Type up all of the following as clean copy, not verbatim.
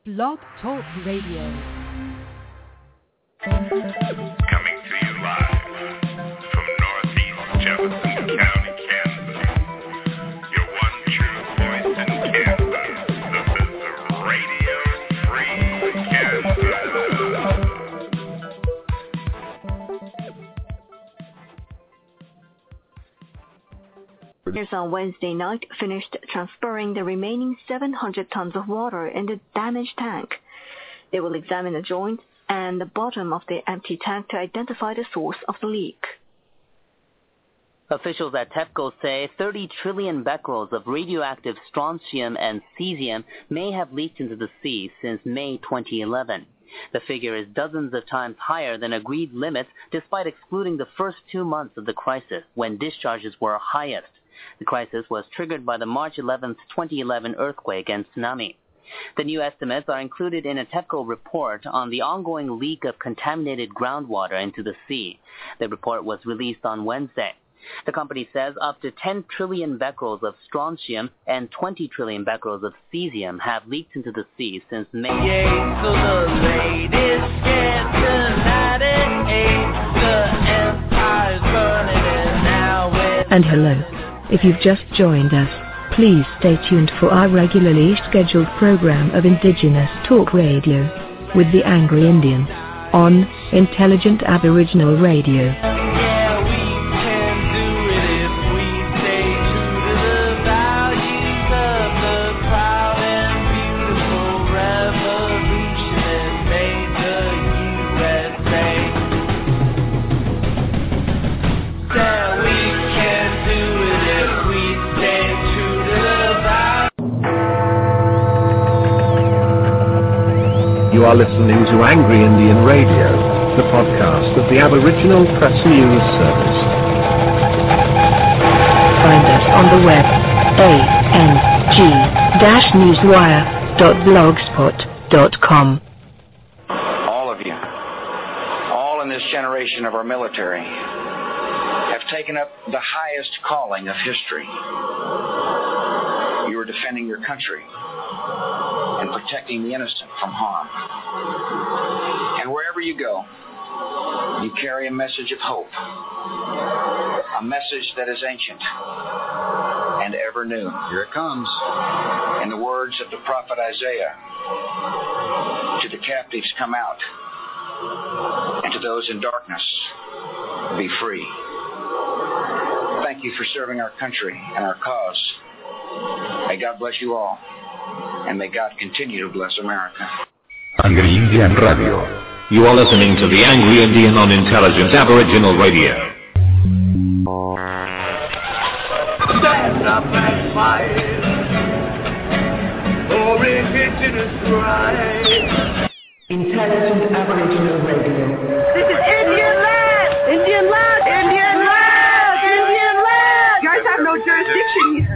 Blog Talk Radio. Coming to you live from Northeast Jefferson County, Kansas. Your one true voice in Kansas. This is Radio Free Kansas. On Wednesday night finished transferring the remaining 700 tons of water in the damaged tank. They will examine the joints and the bottom of the empty tank to identify the source of the leak. Officials at TEPCO say 30 trillion becquerels of radioactive strontium and cesium may have leaked into the sea since May 2011. The figure is dozens of times higher than agreed limits, despite excluding the first 2 months of the crisis, when discharges were highest. The crisis was triggered by the March 11, 2011 earthquake and tsunami. The new estimates are included in a TEPCO report on the ongoing leak of contaminated groundwater into the sea. The report was released on Wednesday. The company says up to 10 trillion becquerels of strontium and 20 trillion becquerels of cesium have leaked into the sea since May. And hello. If you've just joined us, please stay tuned for our regularly scheduled program of Indigenous Talk Radio with the Angry Indian on Intelligent Aboriginal Radio. You are listening to Angry Indian Radio, the podcast of the Aboriginal Press News Service. Find us on the web, ang-newswire.blogspot.com. All of you, all in this generation of our military, have taken up the highest calling of history. You are defending your country and protecting the innocent from harm. And wherever you go, you carry a message of hope, a message that is ancient and ever new. Here it comes. In the words of the prophet Isaiah, to the captives come out, and to those in darkness be free. Thank you for serving our country and our cause. May God bless you all. And may God continue to bless America. Angry Indian Radio. You are listening to the Angry Indian on Intelligent Aboriginal Radio. Stand up and fight for Indigenous rights. Intelligent Aboriginal Radio. This is Indian land! Indian land! Indian land! Indian land! You guys have no jurisdiction here.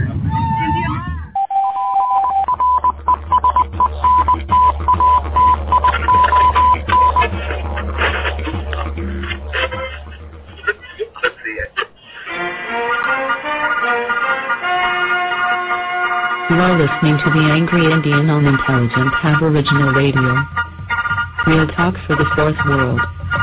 You are listening to the Angry Indian on Intelligent Aboriginal Radio. Real talk for the fourth world.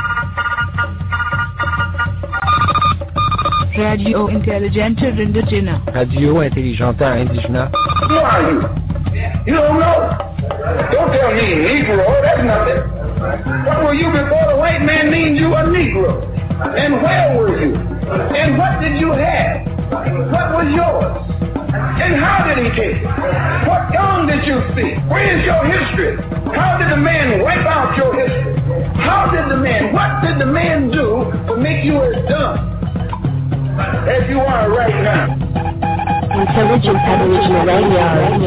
Radio Intelligente Indigena. Radio Intelligente Indigena. Who are you? You don't know. Don't tell me Negro. That's nothing. What were you before the white man named you a Negro? And where were you? And what did you have? What was yours? And how did he take it? What tongue did you speak? Where is your history? How did the man wipe out your history? What did the man do to make you as dumb as you are right now? Intelligent Aboriginal Radio.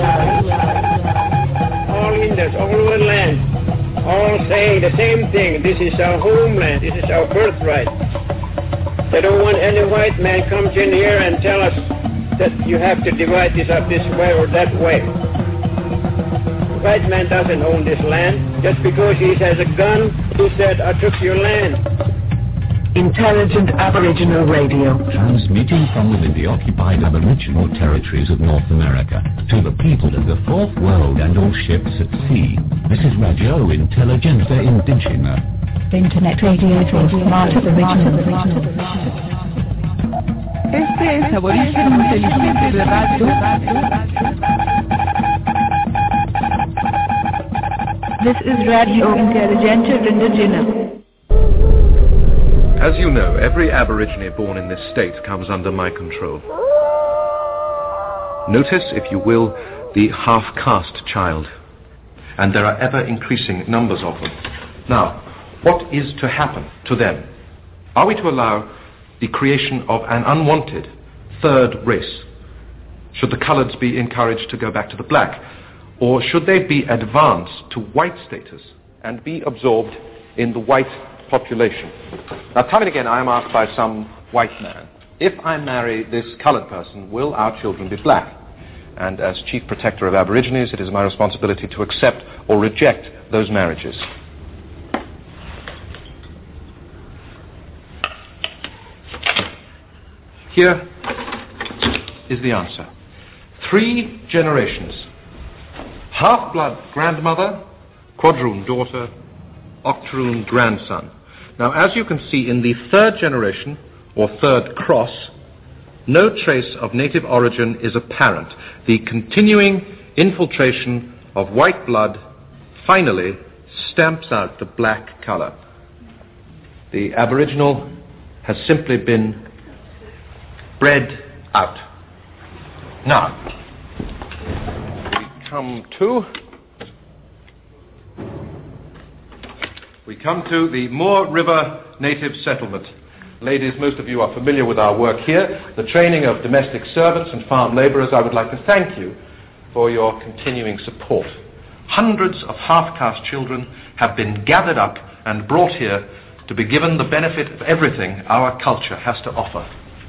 All Indians, all over the land, all saying the same thing. This is our homeland. This is our birthright. They don't want any white man comes in here and tell us that you have to divide this up this way or that way. The white man doesn't own this land. Just because he has a gun, he said, I took your land. Intelligent Aboriginal Radio. Transmitting from within the occupied Aboriginal territories of North America to the people of the Fourth World and all ships at sea. This is Radio Intelligente Indigena. Internet Radio for Smart Aboriginal. Este es Aborigen Inteligente de Radio. This is Radio Intelligente Indigena. As you know, every Aborigine born in this state comes under my control. Notice, if you will, the half-caste child. And there are ever-increasing numbers of them. Now, what is to happen to them? Are we to allow the creation of an unwanted third race? Should the coloureds be encouraged to go back to the black? Or should they be advanced to white status and be absorbed in the white population? Now, time and again, I am asked by some white man, if I marry this coloured person, will our children be black? And as Chief Protector of Aborigines, it is my responsibility to accept or reject those marriages. Here is the answer. 3 generations. Half-blood grandmother, quadroon daughter, octoroon grandson. Now, as you can see, in the 3rd generation, or 3rd cross, no trace of native origin is apparent. The continuing infiltration of white blood finally stamps out the black colour. The Aboriginal has simply been bred out. Now, we come to the Moore River Native Settlement. Ladies, most of you are familiar with our work here, the training of domestic servants and farm labourers. I would like to thank you for your continuing support. Hundreds of half-caste children have been gathered up and brought here to be given the benefit of everything our culture has to offer.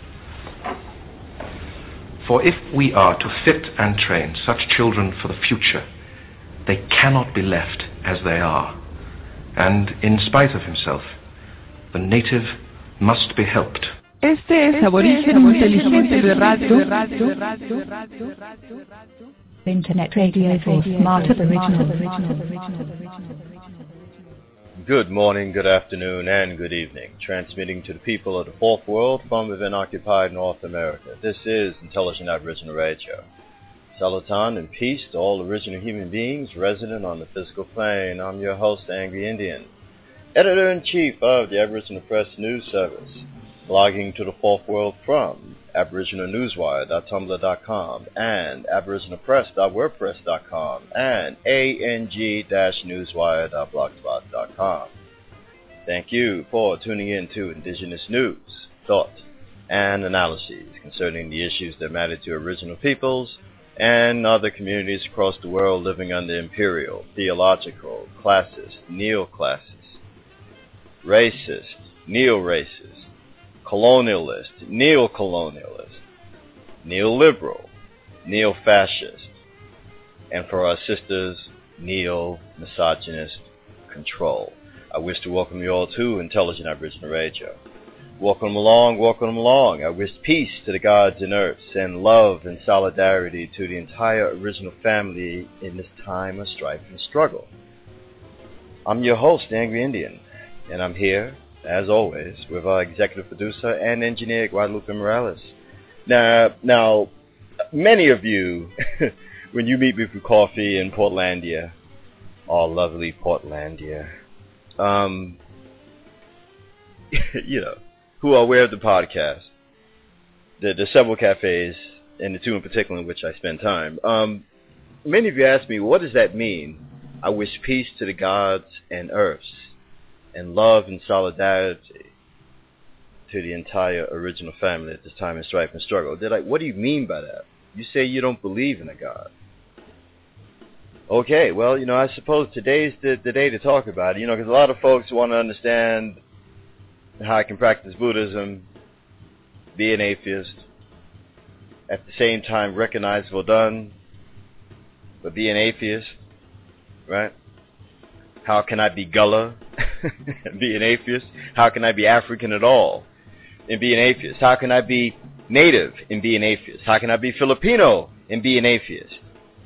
For if we are to fit and train such children for the future, they cannot be left as they are. And in spite of himself, the native must be helped. Este es Aborigen Inteligente de Radio. Internet Radio for Smart Aboriginal. Good morning, good afternoon, and good evening. Transmitting to the people of the Fourth World from within occupied North America. This is Intelligent Aboriginal Radio. Salutation and peace to all original human beings resident on the physical plane. I'm your host, Angry Indian, Editor-in-Chief of the Aboriginal Press News Service, blogging to the Fourth World from aboriginalnewswire.tumblr.com and aboriginalpress.wordpress.com and ang-newswire.blogspot.com. Thank you for tuning in to Indigenous news, thought, and analyses concerning the issues that matter to Aboriginal peoples and other communities across the world living under imperial, theological, classist, neoclassist, racist, neo-racist, colonialist, neo-colonialist, neoliberal, neo-fascist, and for our sisters, neo-misogynist control. I wish to welcome you all to Intelligent Aboriginal Radio. Welcome along, welcome along. I wish peace to the gods and earths and love and solidarity to the entire original family in this time of strife and struggle. I'm your host, Angry Indian, and I'm here, as always, with our executive producer and engineer, Guadalupe Morales. Now, many of you, when you meet me for coffee in Portlandia, oh, lovely Portlandia, you know, who are aware of the podcast, the several cafes, and the 2 in particular in which I spend time. Many of you ask me, what does that mean? I wish peace to the gods and earths, and love and solidarity to the entire original family at this time of strife and struggle. They're like, what do you mean by that? You say you don't believe in a God. Okay, well, you know, I suppose today's the day to talk about it, you know, because a lot of folks want to understand how I can practice Buddhism, be an atheist, at the same time recognize Vodun, but be an atheist, right? How can I be Gullah and be an atheist? How can I be African at all and be an atheist? How can I be Native and be an atheist? How can I be Filipino and be an atheist?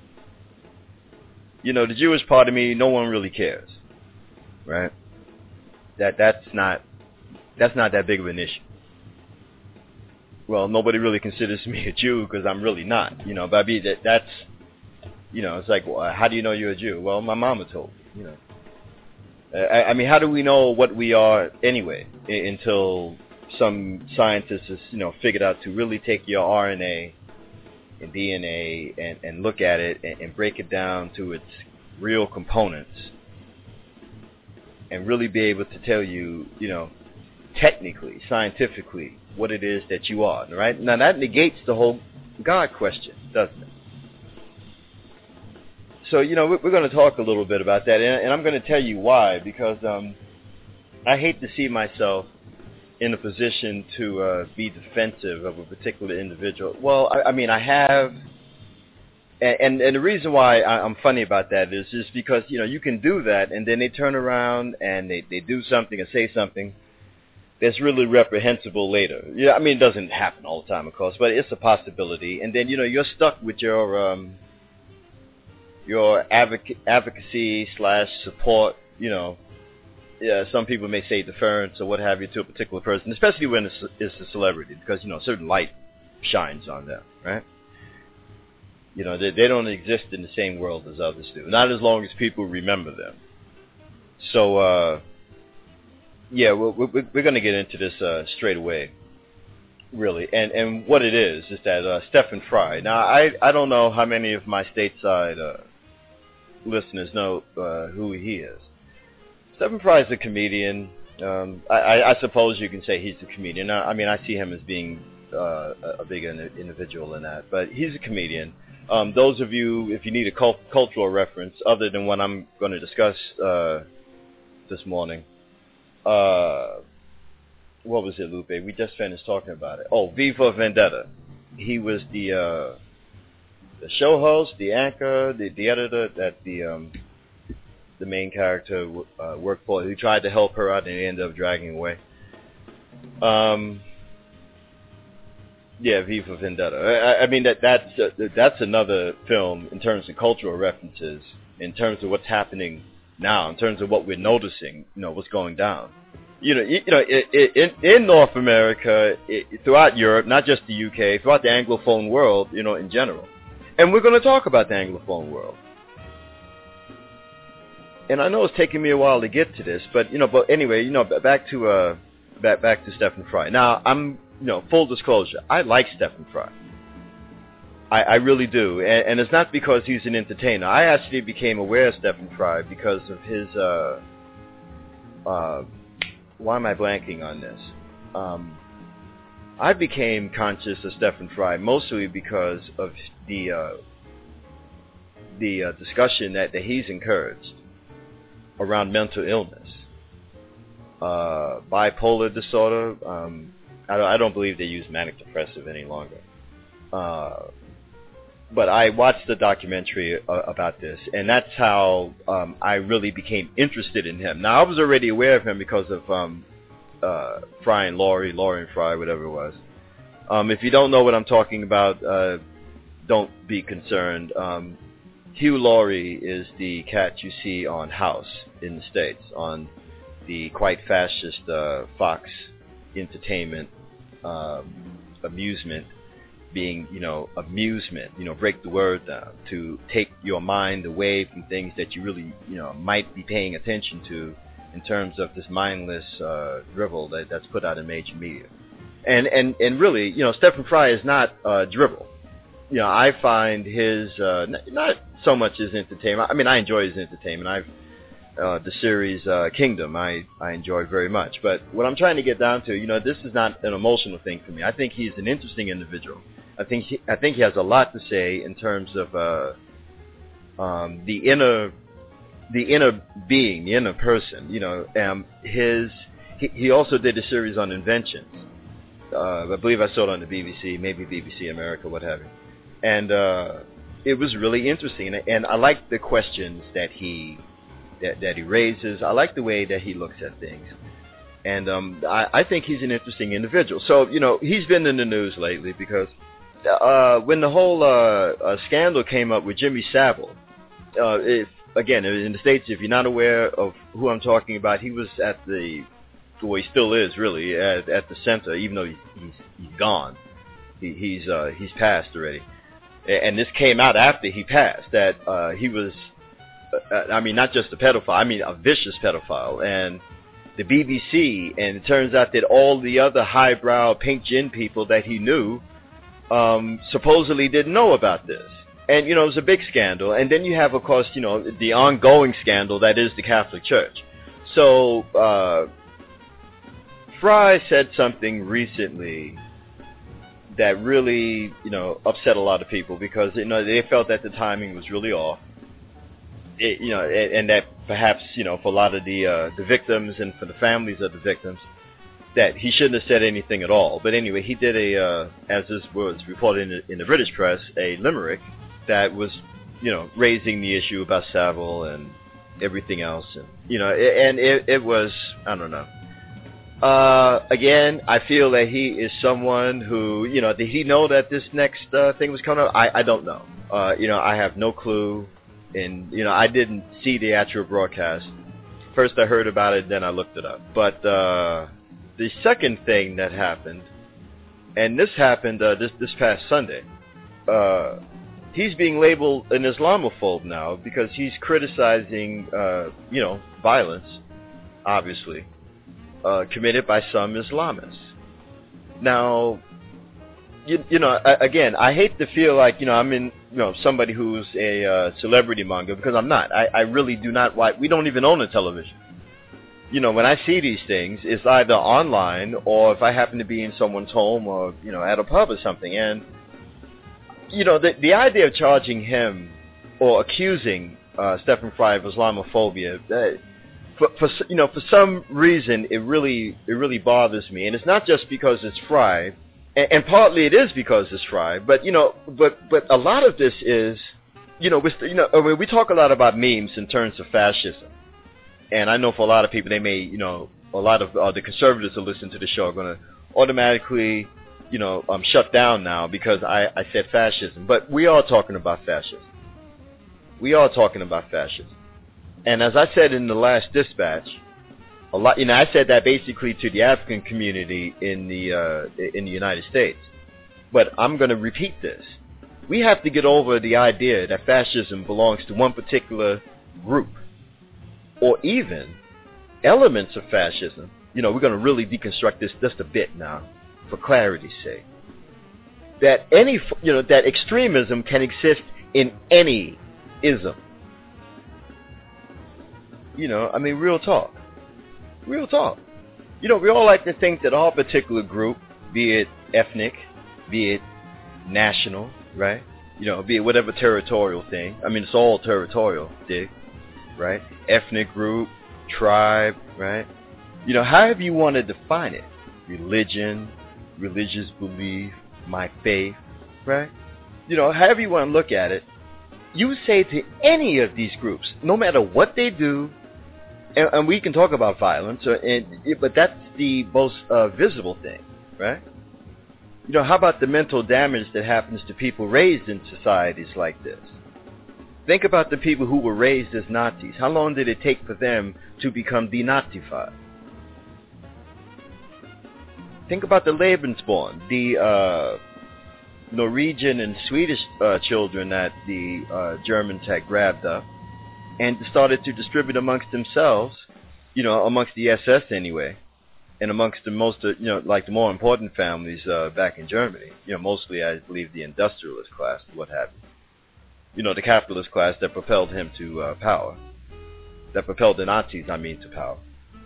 You know, the Jewish part of me, no one really cares, right? That's not that big of an issue. Well, nobody really considers me a Jew because I'm really not, you know. But I mean, that's, you know, it's like, well, how do you know you're a Jew? Well, my mama told me, you know. I mean, how do we know what we are anyway until some scientists has, you know, figured out to really take your RNA and DNA and look at it and break it down to its real components and really be able to tell you, you know, technically, scientifically, what it is that you are, right? Now, that negates the whole God question, doesn't it? So, you know, we're going to talk a little bit about that, and I'm going to tell you why, because I hate to see myself in a position to be defensive of a particular individual. Well, I mean, I have, and the reason why I'm funny about that is just because, you know, you can do that, and then they turn around and they do something or say something that's really reprehensible later. Yeah, I mean, it doesn't happen all the time, of course, but it's a possibility. And then, you know, you're stuck with your advocacy / support, you know. Yeah, some people may say deference or what have you to a particular person, especially when it's a celebrity, because, you know, a certain light shines on them, right? You know, they don't exist in the same world as others do, not as long as people remember them. So, yeah, we're going to get into this straight away, really. And what it is that Stephen Fry. Now, I don't know how many of my stateside listeners know who he is. Stephen Fry is a comedian. I suppose you can say he's a comedian. I mean, I see him as being a big individual in that. But he's a comedian. Those of you, if you need a cultural reference other than what I'm going to discuss this morning, what was it, Lupe? We just finished talking about it. Oh, V for Vendetta. He was the show host, the anchor, the editor that the main character worked for, who tried to help her out and ended up dragging away. Yeah, V for Vendetta. I mean, that's another film in terms of cultural references, in terms of what's happening now, in terms of what we're noticing, you know, what's going down. You know, in North America, throughout Europe, not just the UK, throughout the Anglophone world, you know, in general. And we're going to talk about the Anglophone world. And I know it's taking me a while to get to this, but anyway, you know, back to Stephen Fry. Now, I'm, you know, full disclosure, I like Stephen Fry. I really do, and it's not because he's an entertainer. I actually became aware of Stephen Fry because of his, why am I blanking on this? I became conscious of Stephen Fry mostly because of the discussion that he's encouraged around mental illness, bipolar disorder. I don't believe they use manic depressive any longer. But I watched the documentary about this, and that's how I really became interested in him. Now, I was already aware of him because of Fry and Laurie and Fry, whatever it was. If you don't know what I'm talking about, don't be concerned. Hugh Laurie is the cat you see on House in the States, on the quite fascist Fox Entertainment amusement, being, you know, amusement, you know, break the word down, to take your mind away from things that you really, you know, might be paying attention to in terms of this mindless drivel that's put out in major media. And really, you know, Stephen Fry is not drivel. You know, I find his, not so much his entertainment. I mean, I enjoy his entertainment. The series Kingdom, I enjoy very much. But what I'm trying to get down to, you know, this is not an emotional thing for me. I think he's an interesting individual. I think he has a lot to say in terms of the inner being, the inner person. You know, he also did a series on inventions. I believe I saw it on the BBC, maybe BBC America, what have you. And it was really interesting, and I liked the questions that he that he raises. I like the way that he looks at things. And I think he's an interesting individual. So, he's been in the news lately because when the whole scandal came up with Jimmy Savile, again, in the States, if you're not aware of who I'm talking about, he was at he still is really at the center, even though he's gone. He's passed already. And this came out after he passed, that he was, not just a pedophile, a vicious pedophile. And the BBC, and it turns out that all the other highbrow pink gin people that he knew supposedly didn't know about this. And, it was a big scandal. And then you have, of course, the ongoing scandal that is the Catholic Church. So Fry said something recently that really, upset a lot of people because, they felt that the timing was really off. And that perhaps, for a lot of the victims and for the families of the victims, that he shouldn't have said anything at all. But anyway, he did as this was reported in the British press, a limerick that was, raising the issue about Savile and everything else. And, and it was, I don't know. Again, I feel that he is someone who, did he know that this next thing was coming up? I don't know. I have no clue. And, I didn't see the actual broadcast. First I heard about it, then I looked it up. But the second thing that happened, and this happened this past Sunday, he's being labeled an Islamophobe now because he's criticizing, violence, obviously, committed by some Islamists. Now, again, I hate to feel like, I'm in, somebody who's a celebrity monger, because I'm not. I really do not watch. We don't even own a television. When I see these things, it's either online or if I happen to be in someone's home or, at a pub or something. And, the idea of charging him or accusing Stephen Fry of Islamophobia, for some reason, it really bothers me. And it's not just because it's Fry. And partly it is because it's Fry, but but a lot of this is, we talk a lot about memes in terms of fascism, and I know for a lot of people they may, a lot of the conservatives who listen to the show are going to automatically, shut down now because I said fascism, but we are talking about fascism. We are talking about fascism, and as I said in the last dispatch. A lot, I said that basically to the African community in the United States, but I'm going to repeat this. We have to get over the idea that fascism belongs to one particular group, or even elements of fascism. We're going to really deconstruct this just a bit now, for clarity's sake. That that extremism can exist in any ism. Real talk. Real talk. We all like to think that our particular group, be it ethnic, be it national, right? Be it whatever territorial thing. It's all territorial, dig, right? Ethnic group, tribe, right? However you want to define it. Religion, religious belief, my faith, right? However you want to look at it, you say to any of these groups, no matter what they do, and we can talk about violence, but that's the most visible thing, right? How about the mental damage that happens to people raised in societies like this? Think about the people who were raised as Nazis. How long did it take for them to become denazified? Think about the Lebensborn, the Norwegian and Swedish children that the Germans had grabbed up and started to distribute amongst themselves, amongst the SS anyway, and amongst the most, like the more important families back in Germany. Mostly, I believe, the industrialist class, what have you. The capitalist class that propelled him to power, that propelled the Nazis, to power.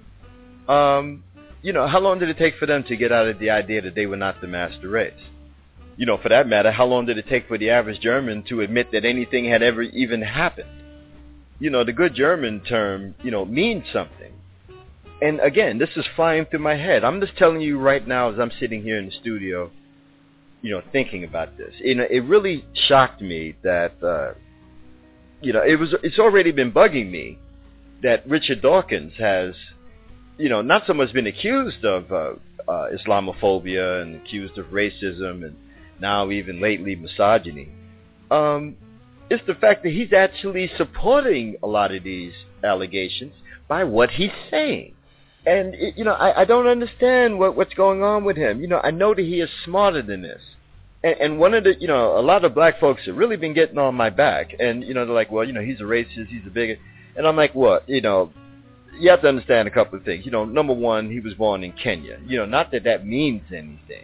How long did it take for them to get out of the idea that they were not the master race? For that matter, how long did it take for the average German to admit that anything had ever even happened? The good German term, means something. And again, this is flying through my head. I'm just telling you right now as I'm sitting here in the studio, thinking about this. It really shocked me that, it's already been bugging me that Richard Dawkins has, not so much been accused of Islamophobia and accused of racism and now even lately misogyny. It's the fact that he's actually supporting a lot of these allegations by what he's saying. And, I don't understand what's going on with him. I know that he is smarter than this. And one of the, a lot of black folks have really been getting on my back. And, they're like, well, he's a racist, he's a bigot. And I'm like, what? You have to understand a couple of things. Number one, he was born in Kenya. Not that that means anything.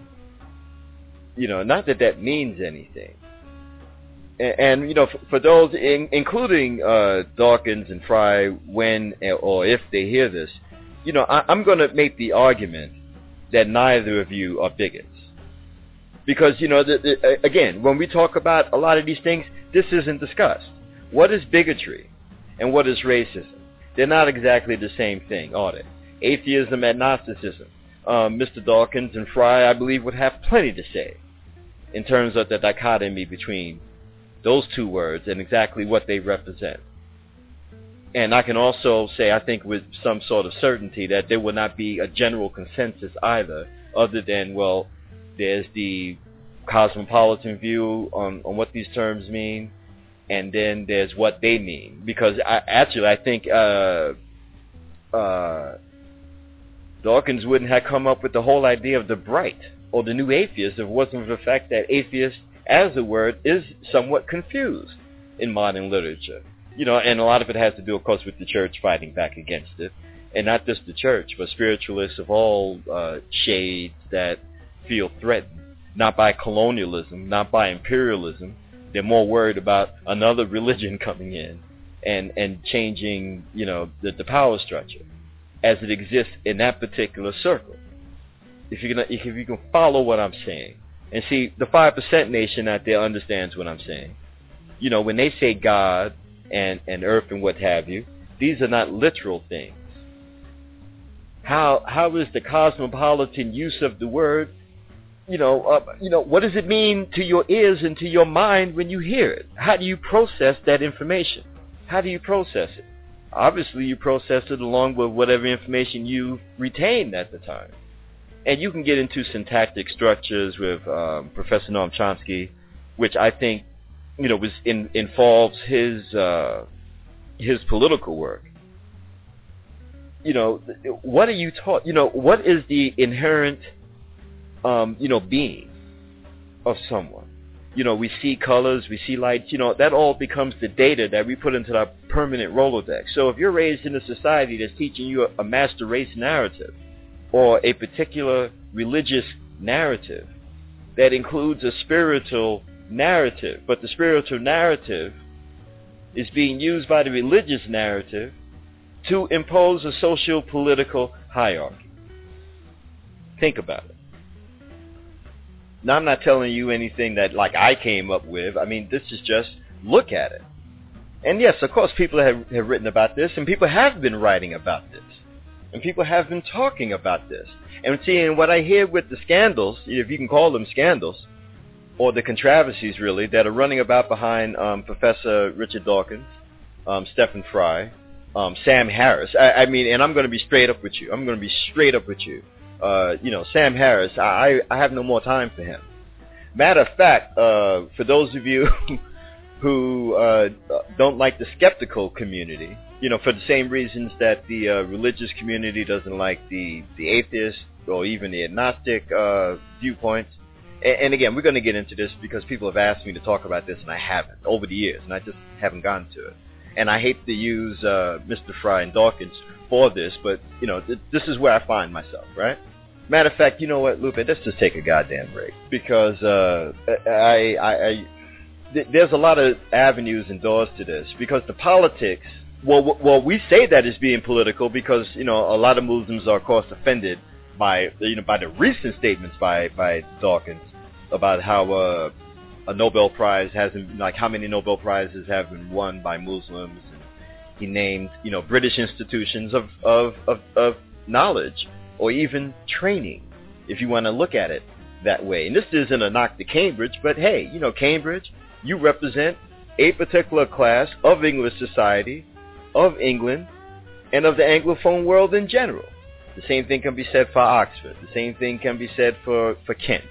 Not that that means anything. And for those, including Dawkins and Fry, when or if they hear this, I'm going to make the argument that neither of you are bigots. Because, again, when we talk about a lot of these things, this isn't discussed. What is bigotry and what is racism? They're not exactly the same thing, are they? Atheism and Gnosticism. Mr. Dawkins and Fry, I believe, would have plenty to say in terms of the dichotomy between those two words and exactly what they represent. And I can also say, I think with some sort of certainty, that there will not be a general consensus either, other than, well, there's the cosmopolitan view on what these terms mean, and then there's what they mean. Because I think Dawkins wouldn't have come up with the whole idea of the bright or the new atheist if it wasn't for the fact that atheist as a word is somewhat confused in modern literature. And a lot of it has to do, of course, with the church fighting back against it. And not just the church, but spiritualists of all shades that feel threatened, not by colonialism, not by imperialism. They're more worried about another religion coming in and changing, the power structure as it exists in that particular circle. If you can follow what I'm saying. And see, the 5% nation out there understands what I'm saying. When they say God and earth and what have you, these are not literal things. How is the cosmopolitan use of the word, what does it mean to your ears and to your mind when you hear it? How do you process that information? How do you process it? Obviously, you process it along with whatever information you retained at the time. And you can get into syntactic structures with Professor Noam Chomsky, which I think, involves his political work. What are you taught? What is the inherent, being of someone? We see colors, we see lights. That all becomes the data that we put into our permanent Rolodex. So if you're raised in a society that's teaching you a master race narrative, or a particular religious narrative that includes a spiritual narrative, but the spiritual narrative is being used by the religious narrative to impose a socio-political hierarchy. Think about it. Now, I'm not telling you anything that I came up with. I mean, this is just look at it. And yes, of course, people have written about this, and people have been writing about this. And people have been talking about this. And seeing what I hear with the scandals, if you can call them scandals, or the controversies, really, that are running about behind Professor Richard Dawkins, Stephen Fry, Sam Harris. I mean, and I'm going to be straight up with you. Sam Harris, I have no more time for him. Matter of fact, for those of you who don't like the skeptical community, for the same reasons that the religious community doesn't like the atheist or even the agnostic viewpoints. And again, we're going to get into this because people have asked me to talk about this, and I haven't over the years, and I just haven't gotten to it. And I hate to use Mr. Fry and Dawkins for this, but, this is where I find myself, right? Matter of fact, you know what, Lupe, let's just take a goddamn break. Because there's a lot of avenues and doors to this. Because the politics... Well, we say that as being political because, a lot of Muslims are, of course, offended by the recent statements by Dawkins about how a Nobel Prize hasn't, how many Nobel Prizes have been won by Muslims. And he named, British institutions of knowledge or even training, if you want to look at it that way. And this isn't a knock to Cambridge, but hey, Cambridge, you represent a particular class of English society of England and of the Anglophone world in general. The same thing can be said for Oxford. The same thing can be said for Kent.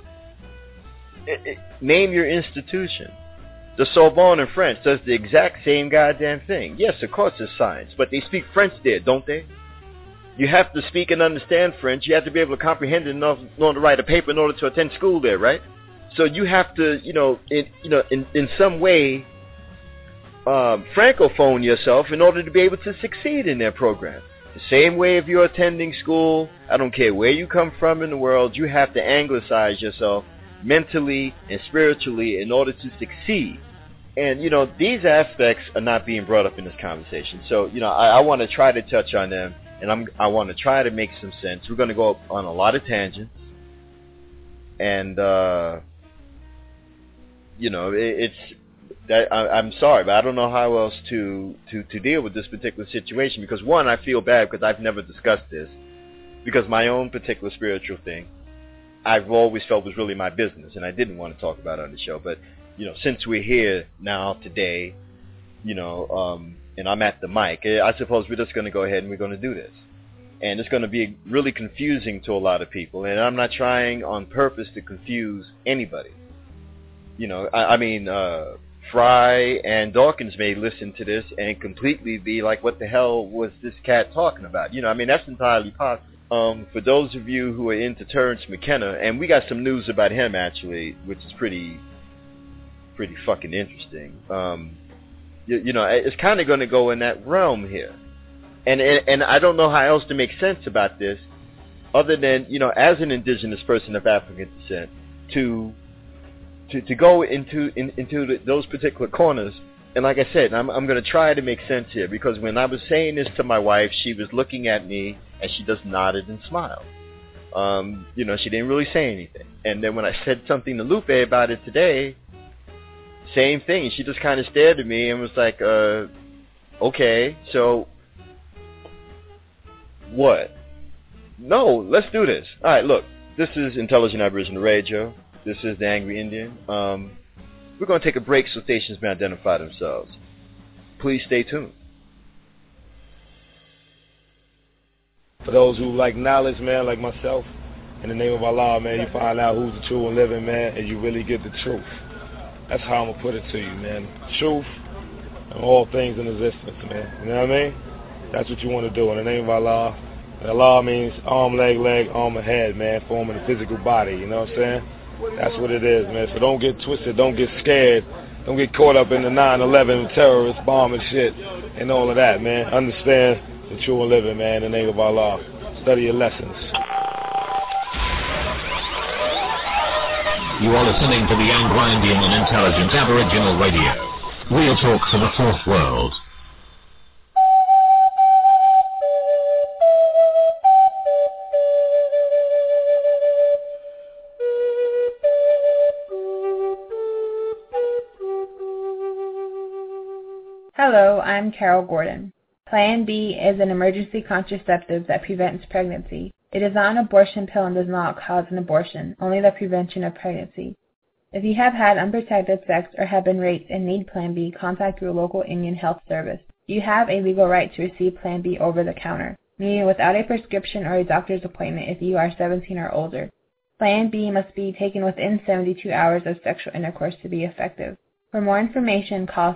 Name your institution. The Sorbonne in France does the exact same goddamn thing. Yes, of course it's science, but they speak French there, don't they? You have to speak and understand French. You have to be able to comprehend it enough in order to write a paper in order to attend school there, right? So you have to, in some way, francophone yourself in order to be able to succeed in their program. The same way if you're attending school, I don't care where you come from in the world, you have to anglicize yourself mentally and spiritually in order to succeed. And, these aspects are not being brought up in this conversation. So, I want to try to touch on them, and I want to try to make some sense. We're going to go on a lot of tangents. And, I'm sorry, but I don't know how else to deal with this particular situation. Because, one, I feel bad because I've never discussed this. Because my own particular spiritual thing, I've always felt was really my business, and I didn't want to talk about it on the show. But, since we're here now today, and I'm at the mic, I suppose we're just going to go ahead and we're going to do this. And it's going to be really confusing to a lot of people, and I'm not trying on purpose to confuse anybody. Fry and Dawkins may listen to this and completely be like, what the hell was this cat talking about? That's entirely possible. For those of you who are into Terence McKenna, and we got some news about him actually, which is pretty fucking interesting. It's kind of going to go in that realm here, and I don't know how else to make sense about this, other than as an indigenous person of African descent, to go into those particular corners. And like I said, I'm going to try to make sense here, because when I was saying this to my wife, she was looking at me and she just nodded and smiled. She didn't really say anything. And then when I said something to Lupe about it today, same thing. She just kind of stared at me and was like, okay, so what? No, let's do this. All right, look, this is Intelligent Aboriginal Radio. This is the Angry Indian. We're going to take a break so stations may identify themselves. Please stay tuned. For those who like knowledge, man, like myself, in the name of Allah, man, you find out who's the true and living, man, and you really get the truth. That's how I'm going to put it to you, man. Truth and all things in existence, man. You know what I mean? That's what you want to do in the name of Allah. And Allah means arm, leg, arm, and head, man, forming a physical body, you know what I'm saying? That's what it is, man. So don't get twisted, don't get scared, don't get caught up in the 9/11 terrorist bomb and shit and all of that, man. Understand the true and living, man, in the name of Allah. Study your lessons. You are listening to the Angry Indian and Intelligent Aboriginal Radio. Real talk for the fourth world. Hello, I'm Carol Gordon. Plan B is an emergency contraceptive that prevents pregnancy. It is not an abortion pill and does not cause an abortion, only the prevention of pregnancy. If you have had unprotected sex or have been raped and need Plan B, contact your local Indian health service. You have a legal right to receive Plan B over the counter, meaning without a prescription or a doctor's appointment if you are 17 or older. Plan B must be taken within 72 hours of sexual intercourse to be effective. For more information, call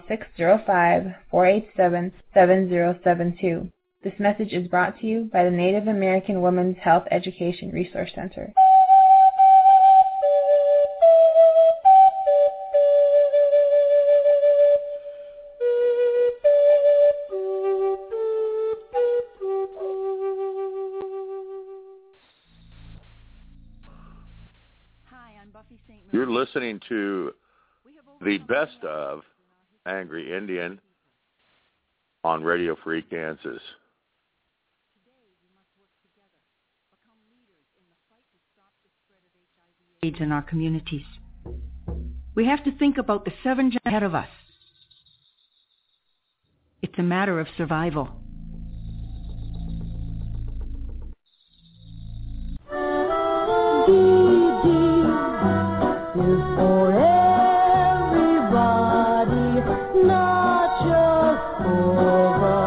605-487-7072. This message is brought to you by the Native American Women's Health Education Resource Center. You're listening to the best of Angry Indian on Radio Free Kansas. AIDS in our communities. We have to think about the 7 generations ahead of us. It's a matter of survival. Not just for the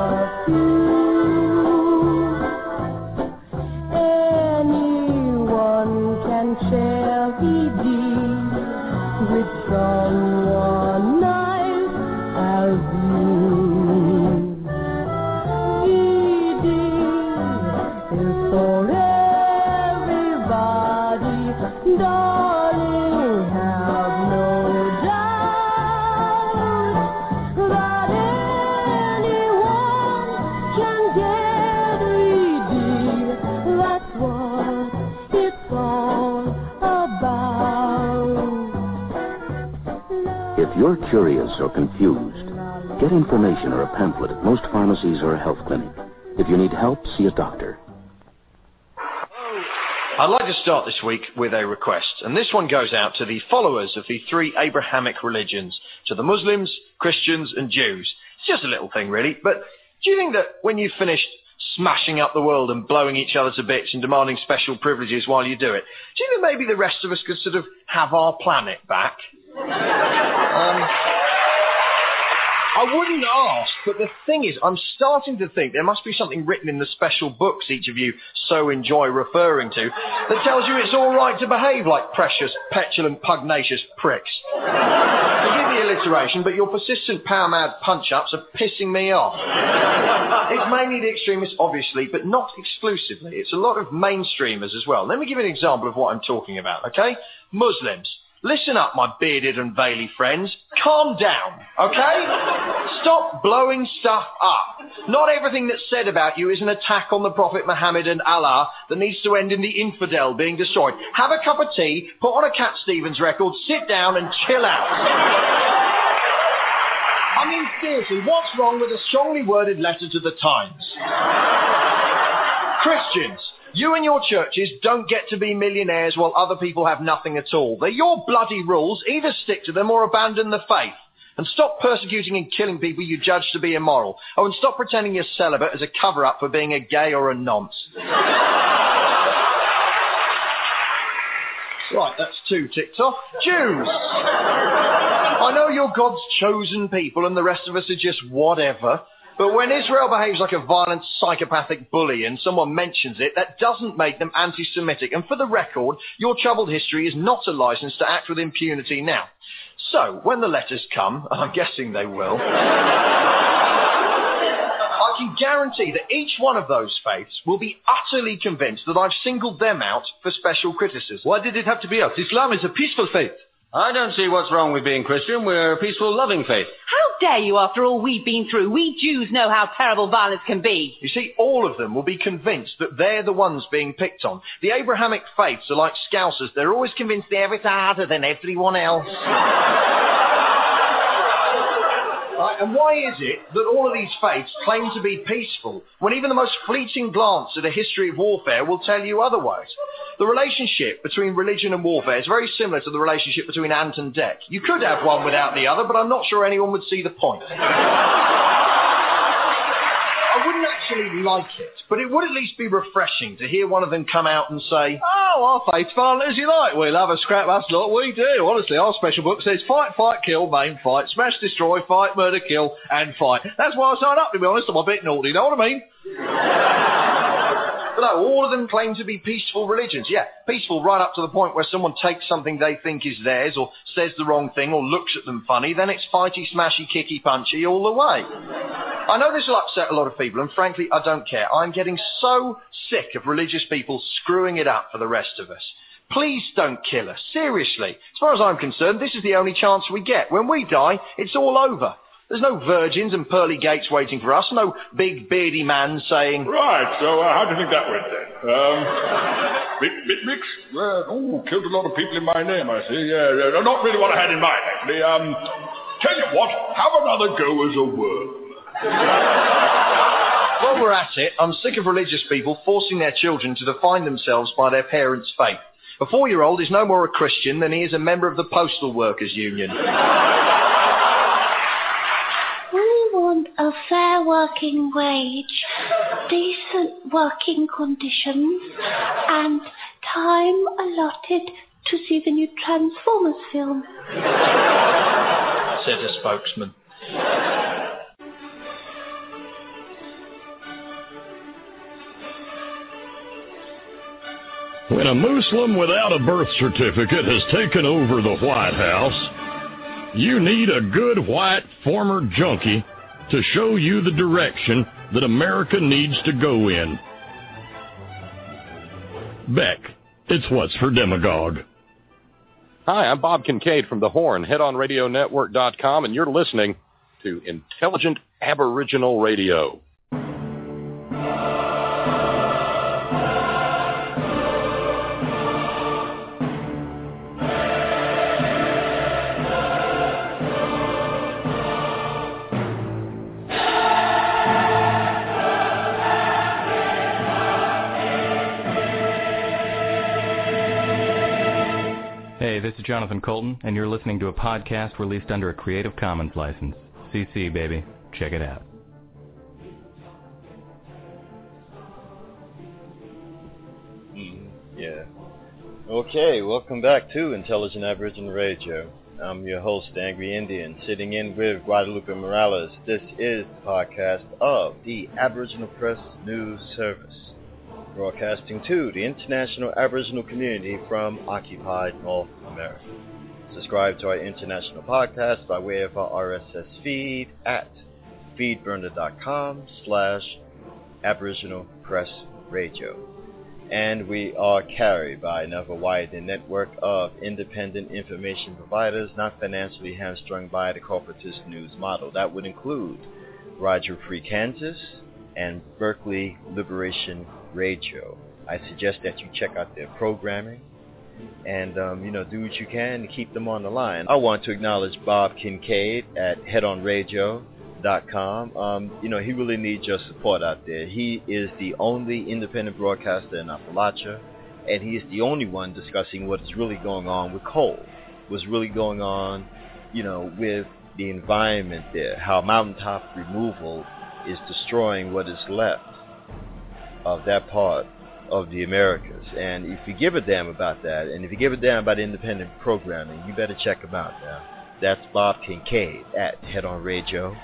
together, dear. That's what it's all about. If you're curious or confused, get information or a pamphlet at most pharmacies or a health clinic. If you need help, see a doctor. I'd like to start this week with a request, and this one goes out to the followers of the three Abrahamic religions, to the Muslims, Christians, and Jews. It's just a little thing, really, but do you think that when you've finished smashing up the world and blowing each other to bits and demanding special privileges while you do it, do you think maybe the rest of us could sort of have our planet back? I wouldn't ask, but the thing is, I'm starting to think there must be something written in the special books each of you so enjoy referring to that tells you it's all right to behave like precious, petulant, pugnacious pricks. Forgive the alliteration, but your persistent power-mad punch-ups are pissing me off. It's mainly the extremists, obviously, but not exclusively. It's a lot of mainstreamers as well. Let me give you an example of what I'm talking about, okay? Muslims. Listen up, my bearded and veily friends. Calm down, okay? Stop blowing stuff up. Not everything that's said about you is an attack on the Prophet Muhammad and Allah that needs to end in the infidel being destroyed. Have a cup of tea, put on a Cat Stevens record, sit down and chill out. I mean, seriously, what's wrong with a strongly worded letter to the Times? Christians. You and your churches don't get to be millionaires while other people have nothing at all. They're your bloody rules. Either stick to them or abandon the faith. And stop persecuting and killing people you judge to be immoral. Oh, and stop pretending you're celibate as a cover-up for being a gay or a nonce. Right, that's two ticked off. Jews! I know you're God's chosen people and the rest of us are just whatever. But when Israel behaves like a violent, psychopathic bully and someone mentions it, that doesn't make them anti-Semitic. And for the record, your troubled history is not a license to act with impunity now. So, when the letters come, and I'm guessing they will, I can guarantee that each one of those faiths will be utterly convinced that I've singled them out for special criticism. Why did it have to be us? Islam is a peaceful faith. I don't see what's wrong with being Christian. We're a peaceful, loving faith. How dare you, after all we've been through? We Jews know how terrible violence can be. You see, all of them will be convinced that they're the ones being picked on. The Abrahamic faiths are like Scousers. They're always convinced they're harder than everyone else. Right, and why is it that all of these faiths claim to be peaceful when even the most fleeting glance at a history of warfare will tell you otherwise? The relationship between religion and warfare is very similar to the relationship between Ant and Dec. You could have one without the other, but I'm not sure anyone would see the point. I wouldn't actually like it, but it would at least be refreshing to hear one of them come out and say, "Oh, our faith's violent as you like. We'll have a scrap, that's what we do. Honestly, our special book says fight, fight, kill, maim, fight, smash, destroy, fight, murder, kill, and fight. That's why I signed up, to be honest. I'm a bit naughty, you know what I mean?" But no, all of them claim to be peaceful religions. Yeah, peaceful right up to the point where someone takes something they think is theirs or says the wrong thing or looks at them funny, then it's fighty, smashy, kicky, punchy all the way. I know this will upset a lot of people, and frankly, I don't care. I'm getting so sick of religious people screwing it up for the rest of us. Please don't kill us. Seriously. As far as I'm concerned, this is the only chance we get. When we die, it's all over. There's no virgins and pearly gates waiting for us, no big beardy man saying... Right, so how do you think that went then? Bit mixed? Killed a lot of people in my name, I see. Yeah, not really what I had in mind, actually. Tell you what, have another go as a worm. While we're at it, I'm sick of religious people forcing their children to define themselves by their parents' faith. A 4-year-old is no more a Christian than he is a member of the Postal Workers Union. We want a fair working wage, decent working conditions, and time allotted to see the new Transformers film, said a spokesman. When a Muslim without a birth certificate has taken over the White House, you need a good white former junkie to show you the direction that America needs to go in. Beck, it's What's for Demagogue. Hi, I'm Bob Kincaid from The Horn, headonradionetwork.com, and you're listening to Intelligent Aboriginal Radio. this is Jonathan Colton, and you're listening to a podcast released under a Creative Commons license. CC, baby. Check it out. Yeah. Okay, welcome back to Intelligent Aboriginal Radio. I'm your host, the Angry Indian, sitting in with Guadalupe Morales. This is the podcast of the Aboriginal Press News Service, broadcasting to the international Aboriginal community from occupied North America. Subscribe to our international podcast by way of our RSS feed at feedburner.com/Aboriginal Press Radio. And we are carried by an ever-widening network of independent information providers not financially hamstrung by the corporatist news model. That would include Radio Free Kansas and Berkeley Liberation Radio. I suggest that you check out their programming and, do what you can to keep them on the line. I want to acknowledge Bob Kincaid at headonradio.com. He really needs your support out there. He is the only independent broadcaster in Appalachia, and he is the only one discussing what is really going on with coal, what's really going on, with the environment there, how mountaintop removal is destroying what is left of that part of the Americas. And if you give a damn about that, and if you give a damn about independent programming, you better check him out now. That's Bob Kincaid at headonradio.com.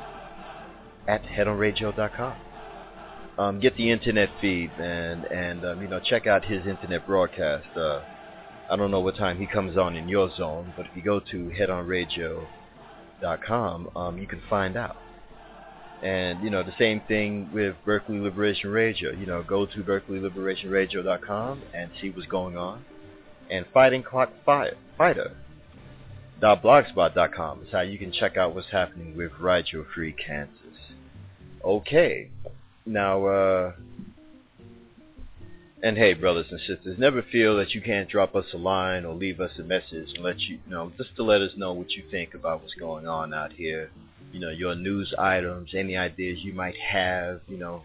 Get the internet feed and check out his internet broadcast. I don't know what time he comes on in your zone, but if you go to headonradio.com, you can find out. And the same thing with Berkeley Liberation Radio. Go to berkeleyLiberationRadio.com and see what's going on. And Fighting Clock Fighter.blogspot.com is how you can check out what's happening with Radio Free Kansas. Okay, now, and hey, brothers and sisters, never feel that you can't drop us a line or leave us a message and let just to let us know what you think about what's going on out here. Your news items, any ideas you might have,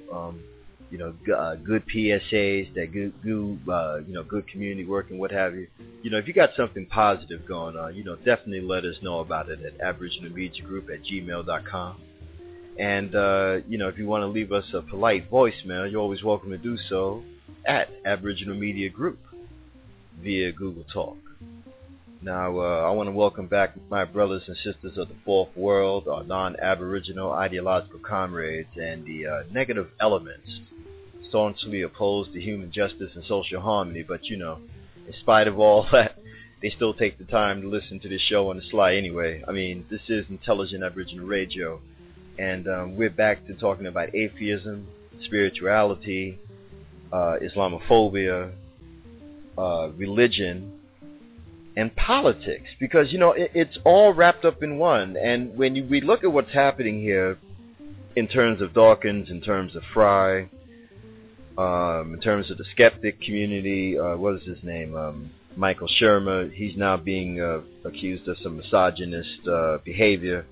good PSAs, that good community work and what have you. If you got something positive going on, definitely let us know about it at aboriginalmediagroup@gmail.com. And, if you want to leave us a polite voicemail, you're always welcome to do so at Aboriginal Media Group via Google Talk. Now, I want to welcome back my brothers and sisters of the Fourth World, our non-Aboriginal ideological comrades, and the negative elements staunchly opposed to human justice and social harmony. But, in spite of all that, they still take the time to listen to this show on the sly anyway. I mean, this is Intelligent Aboriginal Radio. And we're back to talking about atheism, spirituality, Islamophobia, religion, and politics. Because, it's all wrapped up in one. And when we look at what's happening here in terms of Dawkins, in terms of Fry, in terms of the skeptic community, what is his name? Michael Shermer. He's now being accused of some misogynist behavior.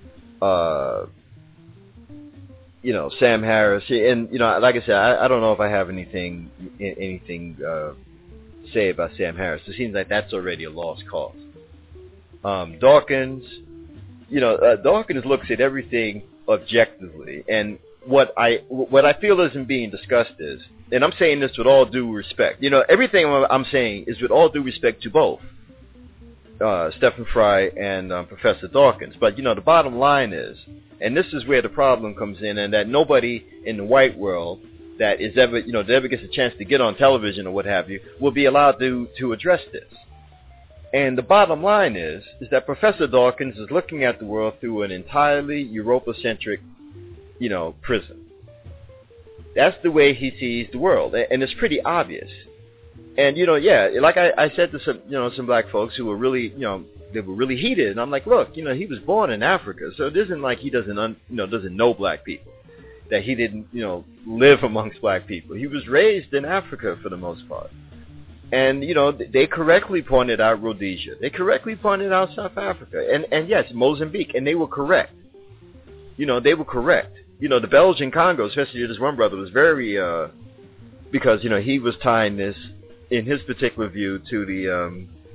Sam Harris, and like I said, I don't know if I have anything to say about Sam Harris. It seems like that's already a lost cause. Dawkins, Dawkins looks at everything objectively, and what I feel isn't being discussed is, and I'm saying this with all due respect. Everything I'm saying is with all due respect to both Stephen Fry and Professor Dawkins. But the bottom line is, and this is where the problem comes in, and that nobody in the white world that is ever, that ever gets a chance to get on television or what have you, will be allowed to address this. And the bottom line is that Professor Dawkins is looking at the world through an entirely Europocentric, prism. That's the way he sees the world, and it's pretty obvious. And like I said to some black folks who were really, they were really heated, and I'm like, look, he was born in Africa, so it isn't like he doesn't know black people, that he didn't, live amongst black people. He was raised in Africa for the most part. And, they correctly pointed out Rhodesia. They correctly pointed out South Africa. And yes, Mozambique. And they were correct. They were correct. The Belgian Congo, especially this one brother, was very, because, he was tying this, in his particular view, to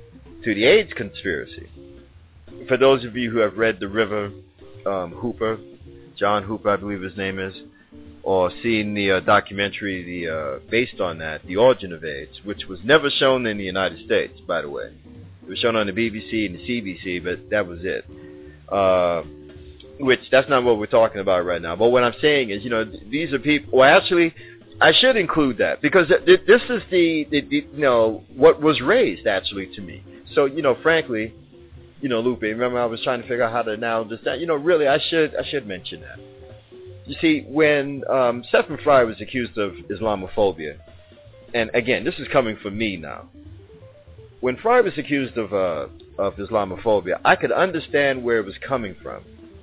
to the AIDS conspiracy. For those of you who have read The River, Hooper, John Hooper, I believe his name is, or seen the documentary based on that, The Origin of AIDS, which was never shown in the United States, by the way. It was shown on the BBC and the CBC, but that was it. Which, that's not what we're talking about right now. But what I'm saying is, these are people, well, actually, I should include that, because this is what was raised, actually, to me. So, frankly, Lupe, remember I was trying to figure out how to now understand, really, I should mention that. You see, when Stephen Fry was accused of Islamophobia, and again, this is coming from me now, when Fry was accused of Islamophobia, I could understand where it was coming from.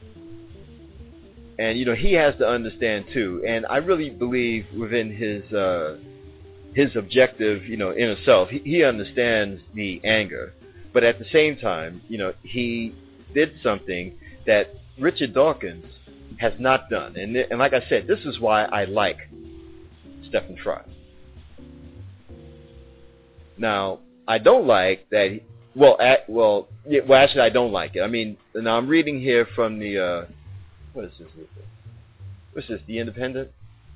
And, he has to understand, too. And I really believe within his objective, inner self, he understands the anger. But at the same time, he did something that Richard Dawkins has not done. And like I said, this is why I like Stephen Fry. Now, I don't like that. Actually, I don't like it. I mean, now I'm reading here from the. What is this? What's this? The Independent?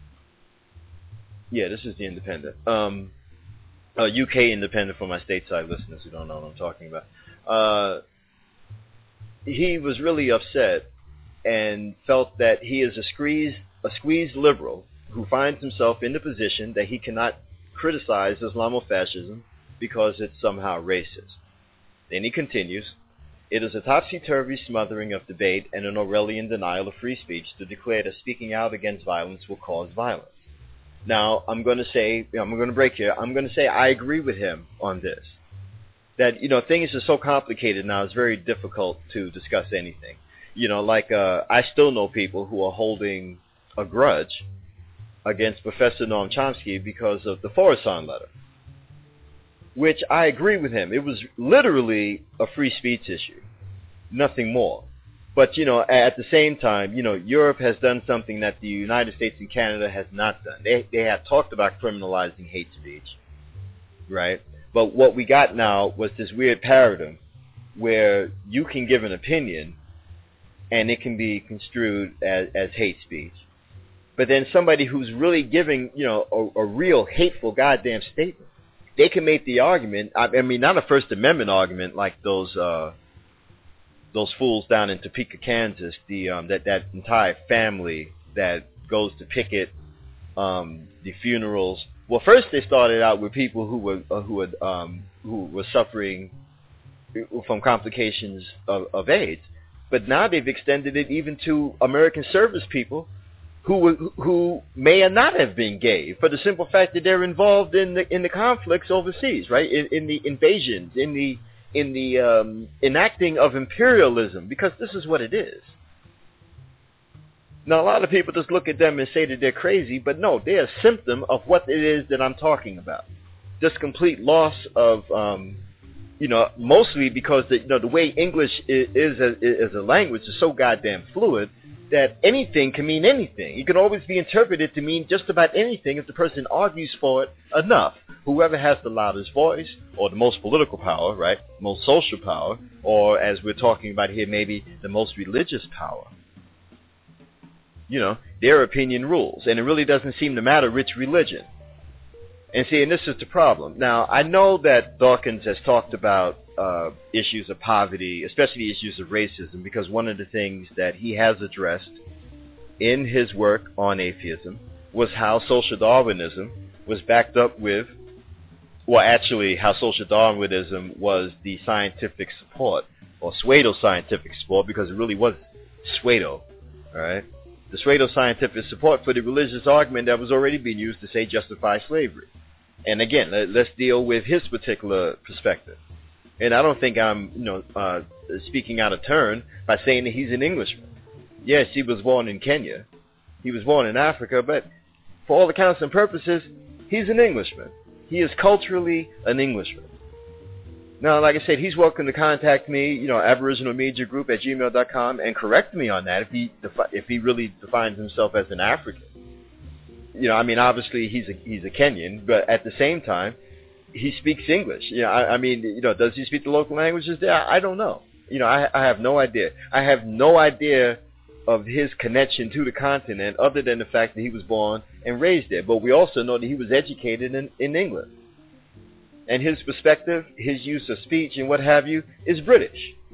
Yeah, this is the Independent. UK Independent for my stateside listeners who don't know what I'm talking about. He was really upset and felt that he is a squeezed liberal who finds himself in the position that he cannot criticize Islamofascism because it's somehow racist. Then he continues, "It is a topsy-turvy smothering of debate and an Orwellian denial of free speech to declare that speaking out against violence will cause violence." Now, I'm going to break here. I'm going to say I agree with him on this. That, things are so complicated now, it's very difficult to discuss anything. I still know people who are holding a grudge against Professor Noam Chomsky because of the Khorasan letter, which I agree with him. It was literally a free speech issue, nothing more. But, at the same time, Europe has done something that the United States and Canada has not done. They have talked about criminalizing hate speech, right? But what we got now was this weird paradigm where you can give an opinion and it can be construed as hate speech. But then somebody who's really giving, a real hateful goddamn statement, they can make the argument, I mean, not a First Amendment argument like those fools down in Topeka, Kansas, that entire family that goes to picket the funerals. Well, first they started out with people who were suffering from complications of AIDS, but now they've extended it even to American service people who may or not have been gay, for the simple fact that they're involved in the conflicts overseas, right? In the invasions, in the enacting of imperialism, because this is what it is. Now, a lot of people just look at them and say that they're crazy, but no, they're a symptom of what it is that I'm talking about. Just complete loss of, mostly because the way English is as a language is so goddamn fluid that anything can mean anything. It can always be interpreted to mean just about anything if the person argues for it enough. Whoever has the loudest voice, or the most political power, right, most social power, or as we're talking about here, maybe the most religious power. Their opinion rules, and it really doesn't seem to matter which religion. And see, and this is the problem. Now, I know that Dawkins has talked about issues of poverty, especially issues of racism, because one of the things that he has addressed in his work on atheism was how social Darwinism was backed up with, how social Darwinism was the scientific support, or pseudo-scientific support, because it really was pseudo, all right? The pseudo-scientific support for the religious argument that was already being used to, say, justify slavery. And again, let's deal with his particular perspective. And I don't think I'm, speaking out of turn by saying that he's an Englishman. Yes, he was born in Kenya. He was born in Africa, but for all accounts and purposes, he's an Englishman. He is culturally an Englishman. Now, like I said, he's welcome to contact me, aboriginalmediagroup@gmail.com, and correct me on that if he really defines himself as an African. Obviously he's a Kenyan, but at the same time, he speaks English. You know, I mean, you know, does he speak the local languages there? I don't know. You know, I have no idea. I have no idea of his connection to the continent other than the fact that he was born and raised there. But we also know that he was educated in England. And his perspective, his use of speech and what have you, is British.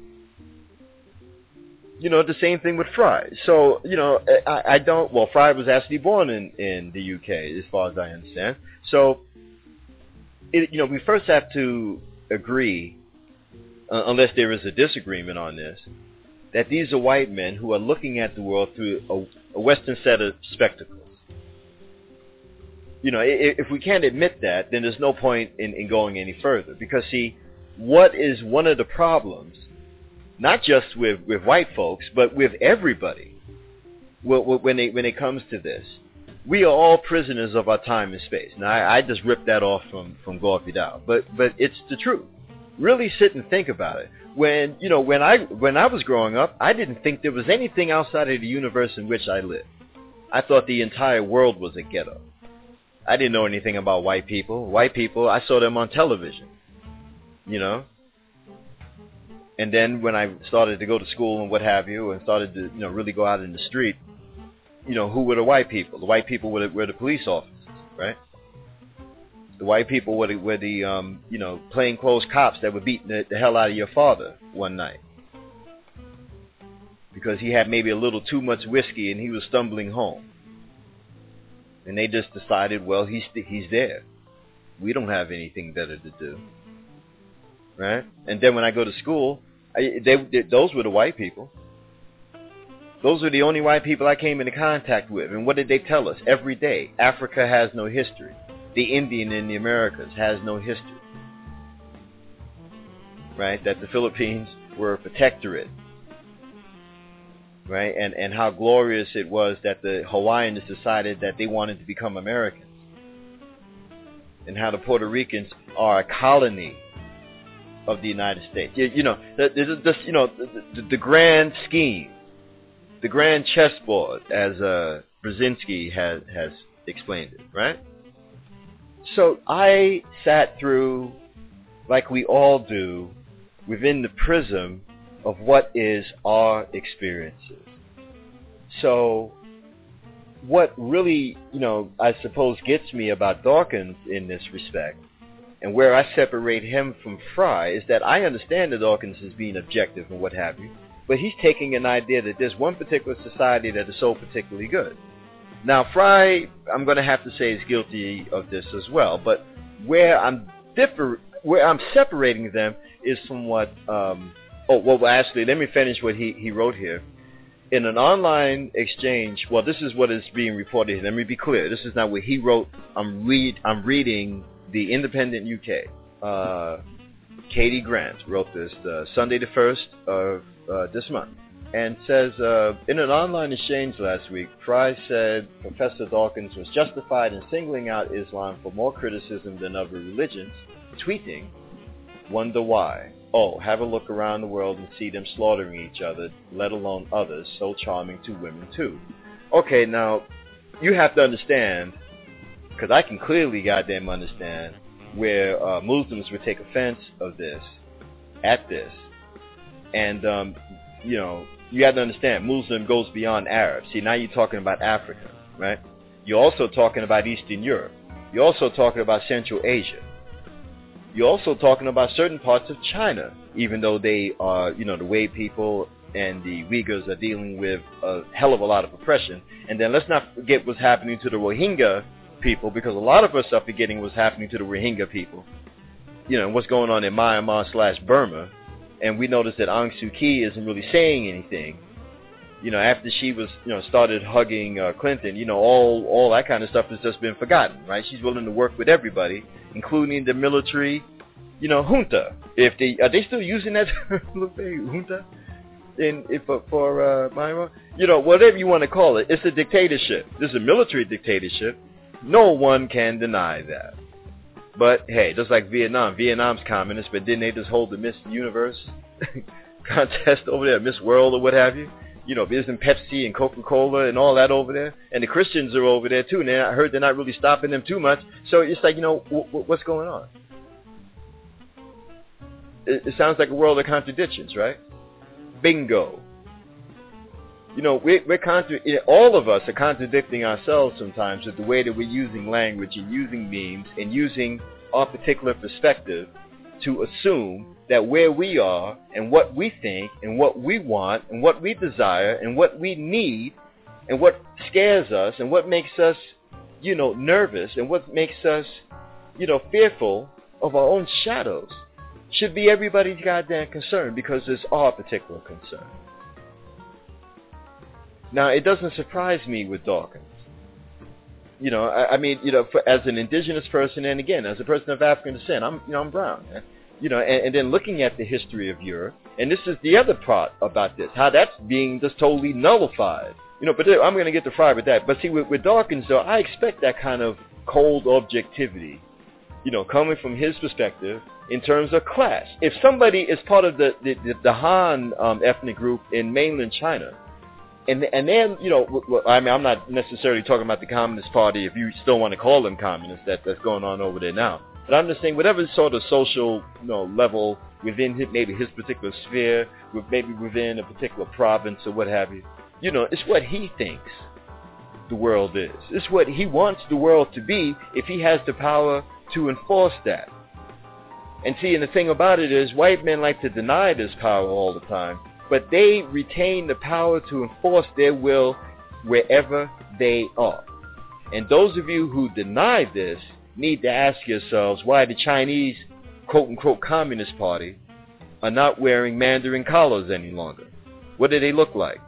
You know, the same thing with Fry. So, you know, I don't, well, Fry was actually born in the UK, as far as I understand. So, you know, we first have to agree, unless there is a disagreement on this, that these are white men who are looking at the world through a Western set of spectacles. You know, if we can't admit that, then there's no point in going any further. Because, see, what is one of the problems, not just with white folks, but with everybody, when it comes to this, we are all prisoners of our time and space. Now, I just ripped that off from Gore Vidal, but it's the truth. Really sit and think about it. When I was growing up, I didn't think there was anything outside of the universe in which I lived. I thought the entire world was a ghetto. I didn't know anything about white people. White people, I saw them on television, you know. And then when I started to go to school and what have you, and started to, you know, really go out in the street, you know, who were the white people? The white people were the police officers, right? The white people were the you know, plainclothes cops that were beating the hell out of your father one night because he had maybe a little too much whiskey and he was stumbling home. And they just decided, well, he's there. We don't have anything better to do, right? And then when I go to school, those were the white people. Those are the only white people I came into contact with. And what did they tell us every day? Africa has no history. The Indian in the Americas has no history, right? That the Philippines were a protectorate, right? And how glorious it was that the Hawaiians decided that they wanted to become Americans, and how the Puerto Ricans are a colony of the United States. You know, the grand scheme, the grand chessboard, as Brzezinski has explained it, right? So I sat through, like we all do, within the prism of what is our experiences. So what really, you know, I suppose gets me about Dawkins in this respect, and where I separate him from Fry, is that I understand that Dawkins is being objective and what have you, but he's taking an idea that there's one particular society that is so particularly good. Now, Fry, I'm going to have to say, is guilty of this as well. But where I'm separating them is somewhat. Actually, let me finish what he wrote here. In an online exchange, well, this is what is being reported. Let me be clear. This is not what he wrote. I'm reading the Independent UK. Katie Grant wrote this Sunday the 1st of this month. And says, in an online exchange last week, Fry said Professor Dawkins was justified in singling out Islam for more criticism than other religions, tweeting, "Wonder why? Oh, have a look around the world and see them slaughtering each other, let alone others, so charming to women too." Okay, now, you have to understand, because I can clearly goddamn understand, where Muslims would take offense at this, and, you know, you have to understand, Muslim goes beyond Arab. See, now you're talking about Africa, right? You're also talking about Eastern Europe. You're also talking about Central Asia. You're also talking about certain parts of China, even though they are, you know, the Hui people and the Uyghurs are dealing with a hell of a lot of oppression. And then let's not forget what's happening to the Rohingya people, because a lot of us are forgetting what's happening to the Rohingya people. You know, what's going on in Myanmar/Burma. And we noticed that Aung Suu Kyi isn't really saying anything. You know, after she was, you know, started hugging Clinton, you know, all that kind of stuff has just been forgotten, right? She's willing to work with everybody, including the military, you know, junta. Are they still using that junta for Myanmar? You know, whatever you want to call it, it's a dictatorship. This is a military dictatorship. No one can deny that. But, hey, just like Vietnam's communist, but didn't they just hold the Miss Universe contest over there, Miss World or what have you? You know, isn't Pepsi and Coca-Cola and all that over there? And the Christians are over there, too, and I heard they're not really stopping them too much. So it's like, you know, what's going on? it sounds like a world of contradictions, right? Bingo. You know, all of us are contradicting ourselves sometimes with the way that we're using language and using memes and using our particular perspective to assume that where we are and what we think and what we want and what we desire and what we need and what scares us and what makes us, you know, nervous and what makes us, you know, fearful of our own shadows should be everybody's goddamn concern because it's our particular concern. Now, it doesn't surprise me with Dawkins. You know, I mean, you know, as an indigenous person, and again, as a person of African descent, I'm brown. You know, and then looking at the history of Europe, and this is the other part about this, how that's being just totally nullified. You know, but I'm going to get to Fry with that. But see, with Dawkins, though, I expect that kind of cold objectivity, you know, coming from his perspective in terms of class. If somebody is part of the Han ethnic group in mainland China, and then, you know, I mean, I'm not necessarily talking about the Communist Party, if you still want to call them communists, that's going on over there now. But I'm just saying, whatever sort of social, you know, level within maybe his particular sphere, maybe within a particular province or what have you, you know, it's what he thinks the world is. It's what he wants the world to be if he has the power to enforce that. And see, and the thing about it is, white men like to deny this power all the time, but they retain the power to enforce their will wherever they are. And those of you who deny this need to ask yourselves why the Chinese quote-unquote Communist Party are not wearing Mandarin collars any longer. What do they look like?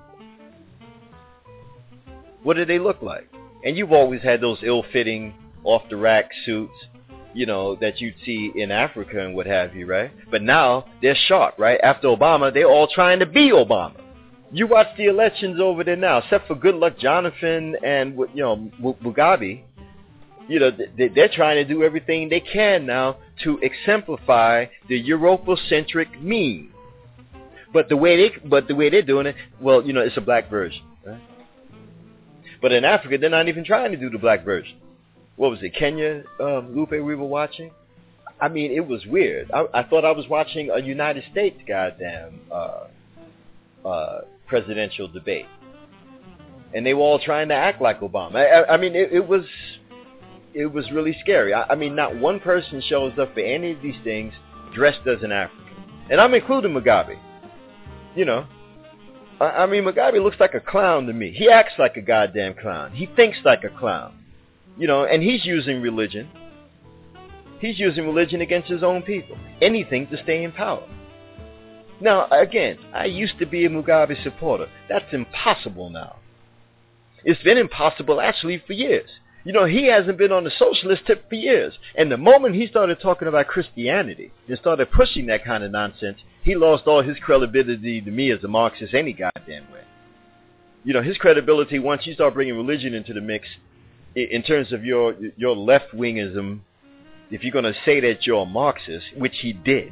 What do they look like? And you've always had those ill-fitting, off-the-rack suits, you know, that you'd see in Africa and what have you, right? But now they're sharp, right? After Obama, they're all trying to be Obama. You watch the elections over there now, except for Goodluck Jonathan and, you know, Mugabe, you know, they're trying to do everything they can now to exemplify the Europocentric meme. But the way they're doing it, well, you know, it's a black version, right? But in Africa, they're not even trying to do the black version. What was it, Kenya, Lupe, we were watching? I mean, it was weird. I thought I was watching a United States goddamn presidential debate. And they were all trying to act like Obama. I mean, it was really scary. I mean, not one person shows up for any of these things dressed as an African. And I'm including Mugabe. You know, I mean, Mugabe looks like a clown to me. He acts like a goddamn clown. He thinks like a clown. You know, and he's using religion. He's using religion against his own people. Anything to stay in power. Now, again, I used to be a Mugabe supporter. That's impossible now. It's been impossible actually for years. You know, he hasn't been on the socialist tip for years. And the moment he started talking about Christianity and started pushing that kind of nonsense, he lost all his credibility to me as a Marxist any goddamn way. You know, his credibility, once you start bringing religion into the mix, in terms of your left-wingism, if you're going to say that you're a Marxist, which he did,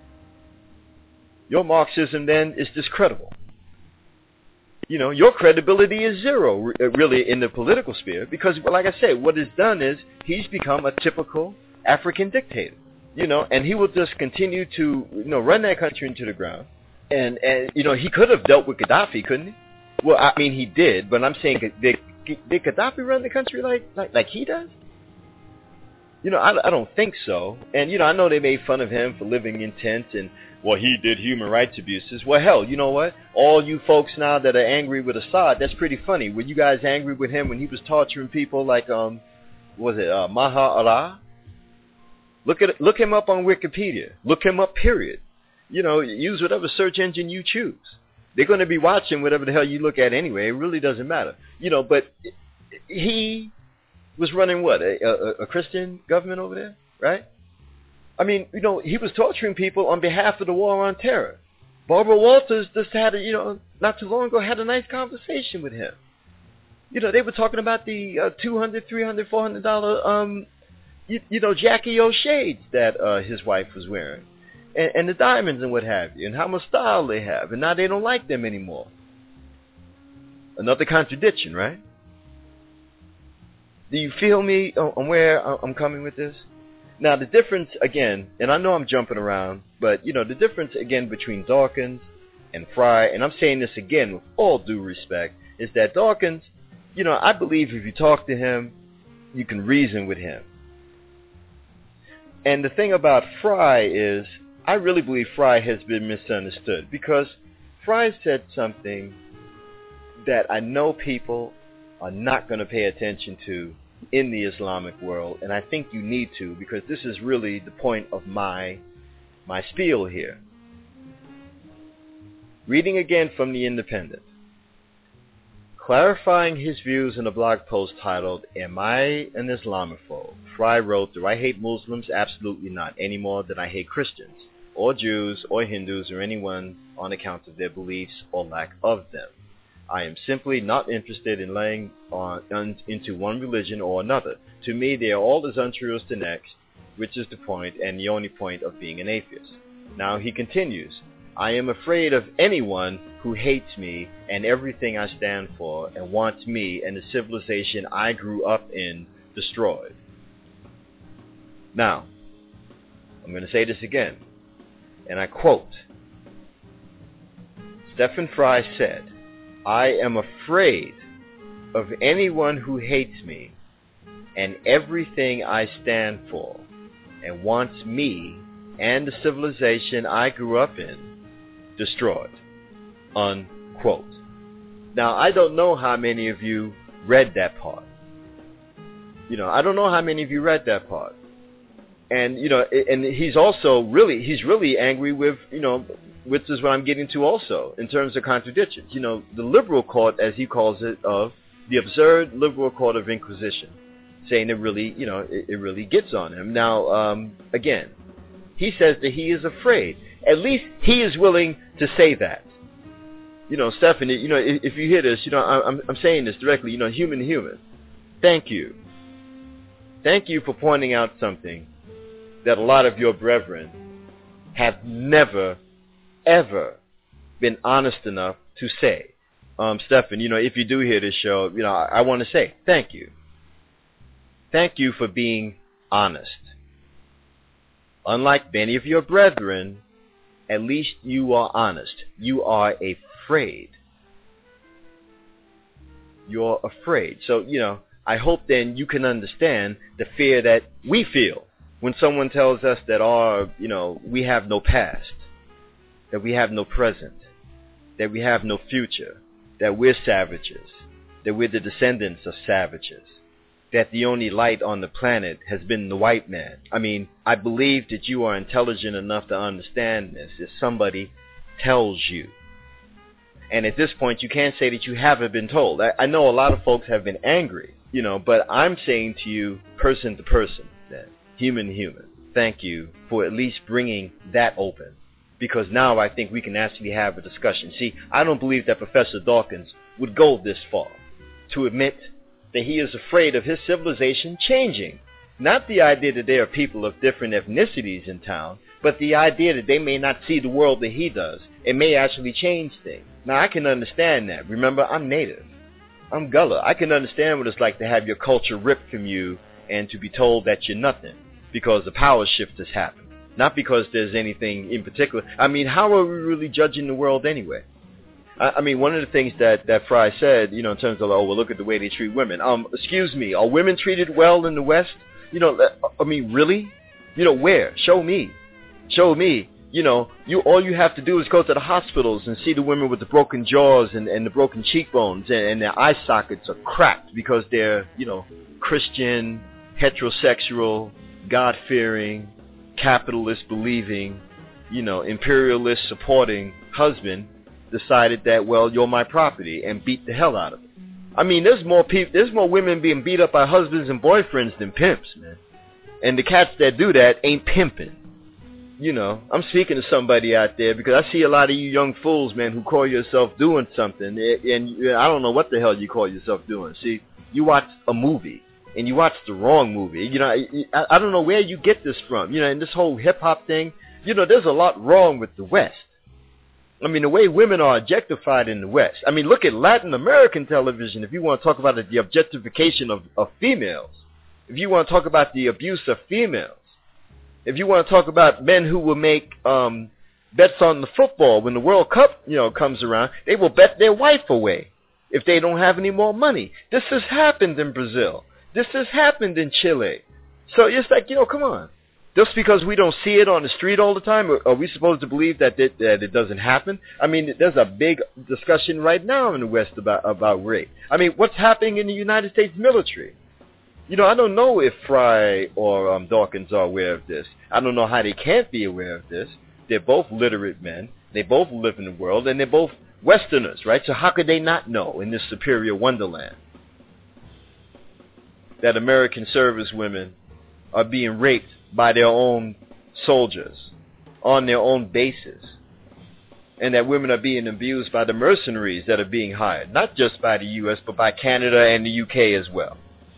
your Marxism then is discredible. You know, your credibility is zero, really, in the political sphere, because, like I said, what it's done is he's become a typical African dictator, you know, and he will just continue to, you know, run that country into the ground. And you know, he could have dealt with Gaddafi, couldn't he? Well, I mean, he did, but I'm saying, did Gaddafi run the country like he does? You know, I don't think so. And, you know, I know they made fun of him for living in tents and, well, he did human rights abuses. Well, hell, you know what? All you folks now that are angry with Assad, that's pretty funny. Were you guys angry with him when he was torturing people like, Maha Allah? Look him up on Wikipedia. Look him up, period. You know, use whatever search engine you choose. They're going to be watching whatever the hell you look at anyway. It really doesn't matter. You know, but he was running what? A Christian government over there, right? I mean, you know, he was torturing people on behalf of the war on terror. Barbara Walters just had, you know, not too long ago, had a nice conversation with him. You know, they were talking about the $200, $300, $400, you know, Jackie O shades that his wife was wearing. And the diamonds and what have you, and how much style they have, and now they don't like them anymore. Another contradiction, right? Do you feel me on where I'm coming with this? Now, the difference, again, and I know I'm jumping around, but, you know, the difference, again, between Dawkins and Fry, and I'm saying this again with all due respect, is that Dawkins, you know, I believe if you talk to him, you can reason with him. And the thing about Fry is, I really believe Fry has been misunderstood, because Fry said something that I know people are not going to pay attention to in the Islamic world, and I think you need to, because this is really the point of my spiel here. Reading again from The Independent. Clarifying his views in a blog post titled, "Am I an Islamophobe?" Fry wrote, "Do I hate Muslims? Absolutely not, any more than I hate Christians, or Jews, or Hindus, or anyone on account of their beliefs or lack of them. I am simply not interested in laying into one religion or another. To me, they are all as untrue as the next, which is the point, and the only point of being an atheist." Now he continues, "I am afraid of anyone who hates me and everything I stand for and wants me and the civilization I grew up in destroyed." Now, I'm going to say this again, and I quote, Stephen Fry said, "I am afraid of anyone who hates me and everything I stand for and wants me and the civilization I grew up in destroyed." Unquote. Now, I don't know how many of you read that part. You know, I don't know how many of you read that part. And, you know, and he's really angry with, you know, which is what I'm getting to also, in terms of contradictions. You know, the liberal court, as he calls it, of the absurd liberal court of Inquisition, saying it really, you know, it really gets on him. Now, again, he says that he is afraid. At least he is willing to say that. You know, Stephanie, you know, if you hear this, you know, I'm saying this directly, you know, human to human. Thank you. Thank you for pointing out something that a lot of your brethren have never, ever been honest enough to say. Stephan, you know, if you do hear this show, you know, I want to say thank you. Thank you for being honest. Unlike many of your brethren, at least you are honest. You are afraid. You're afraid. So, you know, I hope then you can understand the fear that we feel when someone tells us that you know, we have no past, that we have no present, that we have no future, that we're savages, that we're the descendants of savages, that the only light on the planet has been the white man. I mean, I believe that you are intelligent enough to understand this if somebody tells you. And at this point, you can't say that you haven't been told. I know a lot of folks have been angry, you know, but I'm saying to you, person to person, that human to human, thank you for at least bringing that open. Because now I think we can actually have a discussion. See, I don't believe that Professor Dawkins would go this far to admit that he is afraid of his civilization changing. Not the idea that there are people of different ethnicities in town, but the idea that they may not see the world that he does. It may actually change things. Now, I can understand that. Remember, I'm native. I'm Gullah. I can understand what it's like to have your culture ripped from you and to be told that you're nothing because the power shift has happened. Not because there's anything in particular. I mean, how are we really judging the world anyway? I mean, one of the things that Fry said, you know, in terms of, oh, well, look at the way they treat women. Excuse me, are women treated well in the West? You know, I mean, really? You know, where? Show me. Show me. You know, all you have to do is go to the hospitals and see the women with the broken jaws and the broken cheekbones and their eye sockets are cracked because they're, you know, Christian, heterosexual, God-fearing, capitalist-believing, you know, imperialist-supporting husband decided that, well, you're my property and beat the hell out of it. I mean, there's more women being beat up by husbands and boyfriends than pimps, man. And the cats that do that ain't pimping. You know, I'm speaking to somebody out there because I see a lot of you young fools, man, who call yourself doing something, and I don't know what the hell you call yourself doing. See, you watch a movie, and you watch the wrong movie. You know, I don't know where you get this from. You know, and this whole hip-hop thing, you know, there's a lot wrong with the West. I mean, the way women are objectified in the West. I mean, look at Latin American television if you want to talk about the objectification of females. If you want to talk about the abuse of females. If you want to talk about men who will make bets on the football when the World Cup, comes around, they will bet their wife away if they don't have any more money. This has happened in Brazil. This has happened in Chile. So it's like, come on. Just because we don't see it on the street all the time, are we supposed to believe that it doesn't happen? I mean, there's a big discussion right now in the West about rape. I mean, what's happening in the United States military? I don't know if Fry or Dawkins are aware of this. I don't know how they can't be aware of this. They're both literate men. They both live in the world, and they're both Westerners, right? So how could they not know in this superior wonderland that American servicewomen are being raped by their own soldiers on their own bases, and that women are being abused by the mercenaries that are being hired, not just by the U.S., but by Canada and the U.K. as well.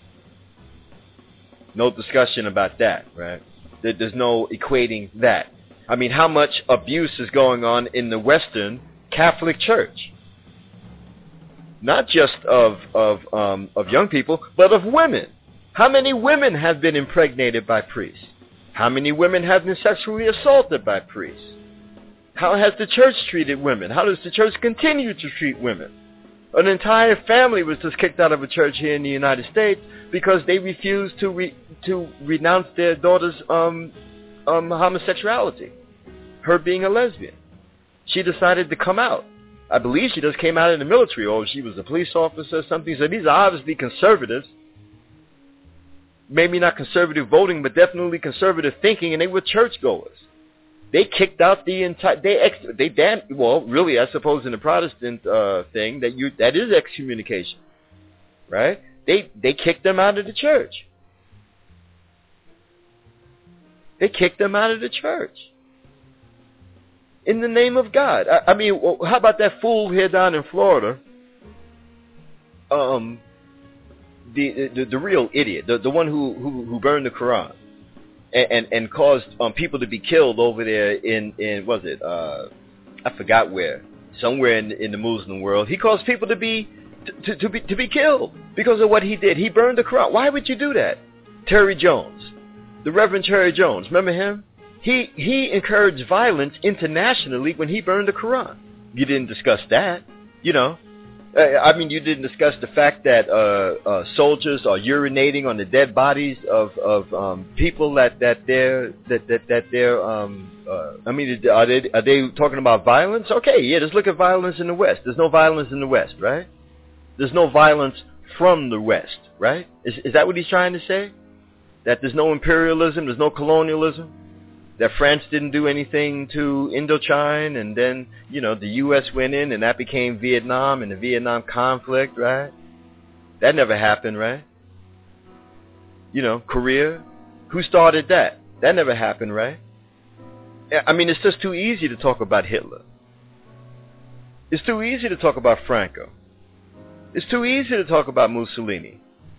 No discussion about that, right? There's no equating that. I mean, how much abuse is going on in the Western Catholic Church? Not just of young people, but of women. How many women have been impregnated by priests? How many women have been sexually assaulted by priests? How has the church treated women? How does the church continue to treat women? An entire family was just kicked out of a church here in the United States because they refused to renounce their daughter's homosexuality, her being a lesbian. She decided to come out. I believe she just came out in the military, or she was a police officer or something. So these are obviously conservatives. Maybe not conservative voting, but definitely conservative thinking, and they were churchgoers. They kicked out the entire. Really, I suppose in the Protestant thing that is excommunication, right? They kicked them out of the church. They kicked them out of the church in the name of God. I mean, how about that fool here down in Florida? The real idiot, the one who burned the Quran and caused people to be killed over there in I forgot where, somewhere in the Muslim world. He caused people to be killed because of what he did. He burned the Quran. Why would you do that? Terry Jones, the Reverend Terry Jones, remember him? He encouraged violence internationally when he burned the Quran. You didn't discuss that, I mean, you didn't discuss the fact that soldiers are urinating on the dead bodies of people that they're. I mean, are they talking about violence? Okay, yeah. Let's look at violence in the West. There's no violence in the West, right? There's no violence from the West, right? Is that what he's trying to say? That there's no imperialism, there's no colonialism? That France didn't do anything to Indochina, and then, the U.S. went in, and that became Vietnam and the Vietnam conflict, right? That never happened, right? Korea, who started that? That never happened, right? I mean, it's just too easy to talk about Hitler. It's too easy to talk about Franco. It's too easy to talk about Mussolini.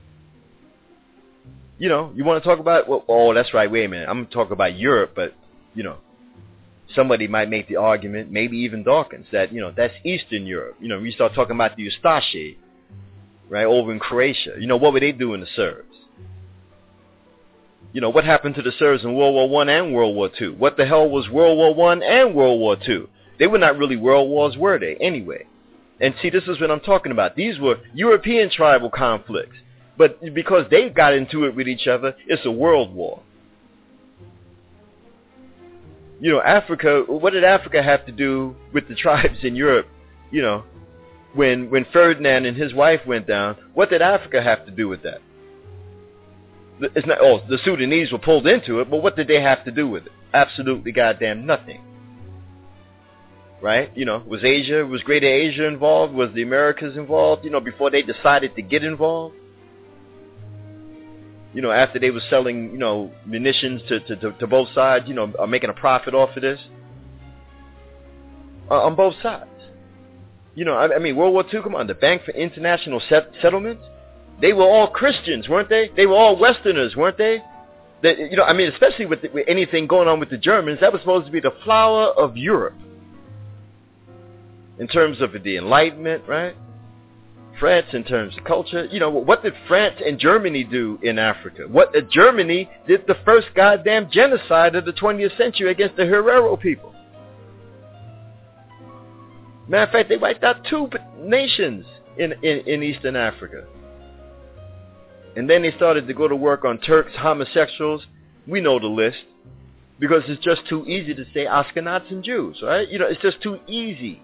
You want to talk about, that's right, wait a minute, I'm going to talk about Europe, but, somebody might make the argument, maybe even Dawkins, that, that's Eastern Europe. We start talking about the Ustashi, right, over in Croatia. What were they doing to Serbs? What happened to the Serbs in World War I and World War II? What the hell was World War I and World War II? They were not really world wars, were they, anyway? And see, this is what I'm talking about. These were European tribal conflicts. But because they got into it with each other, it's a world war. Africa, what did Africa have to do with the tribes in Europe? When Ferdinand and his wife went down, what did Africa have to do with that? It's not, the Sudanese were pulled into it, but what did they have to do with it? Absolutely goddamn nothing. Right? Was Greater Asia involved? Was the Americas involved, before they decided to get involved? After they were selling, munitions to both sides, are making a profit off of this. On both sides. I mean, World War II, come on, the Bank for International Settlements, they were all Christians, weren't they? They were all Westerners, weren't they? I mean, especially with anything going on with the Germans, that was supposed to be the flower of Europe. In terms of the Enlightenment, right? France in terms of culture. You know, what did France and Germany do in Africa? Germany did the first goddamn genocide of the 20th century against the Herero people. Matter of fact, they wiped out 2 nations in Eastern Africa. And then they started to go to work on Turks, homosexuals. We know the list. Because it's just too easy to say Ashkenazis and Jews, right? You know, it's just too easy.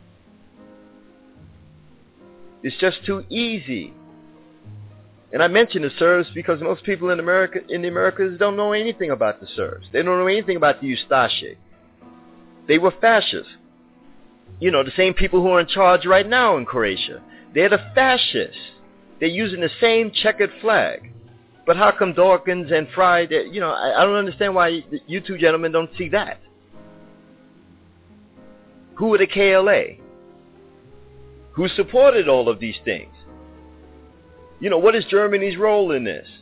It's just too easy. And I mention the Serbs because most people in the Americas don't know anything about the Serbs. They don't know anything about the Ustaše. They were fascists. You know, the same people who are in charge right now in Croatia. They're the fascists. They're using the same checkered flag. But how come Dawkins and Fry, you know, I don't understand why you two gentlemen don't see that. Who are the KLA? Who supported all of these things? You know, what is Germany's role in this?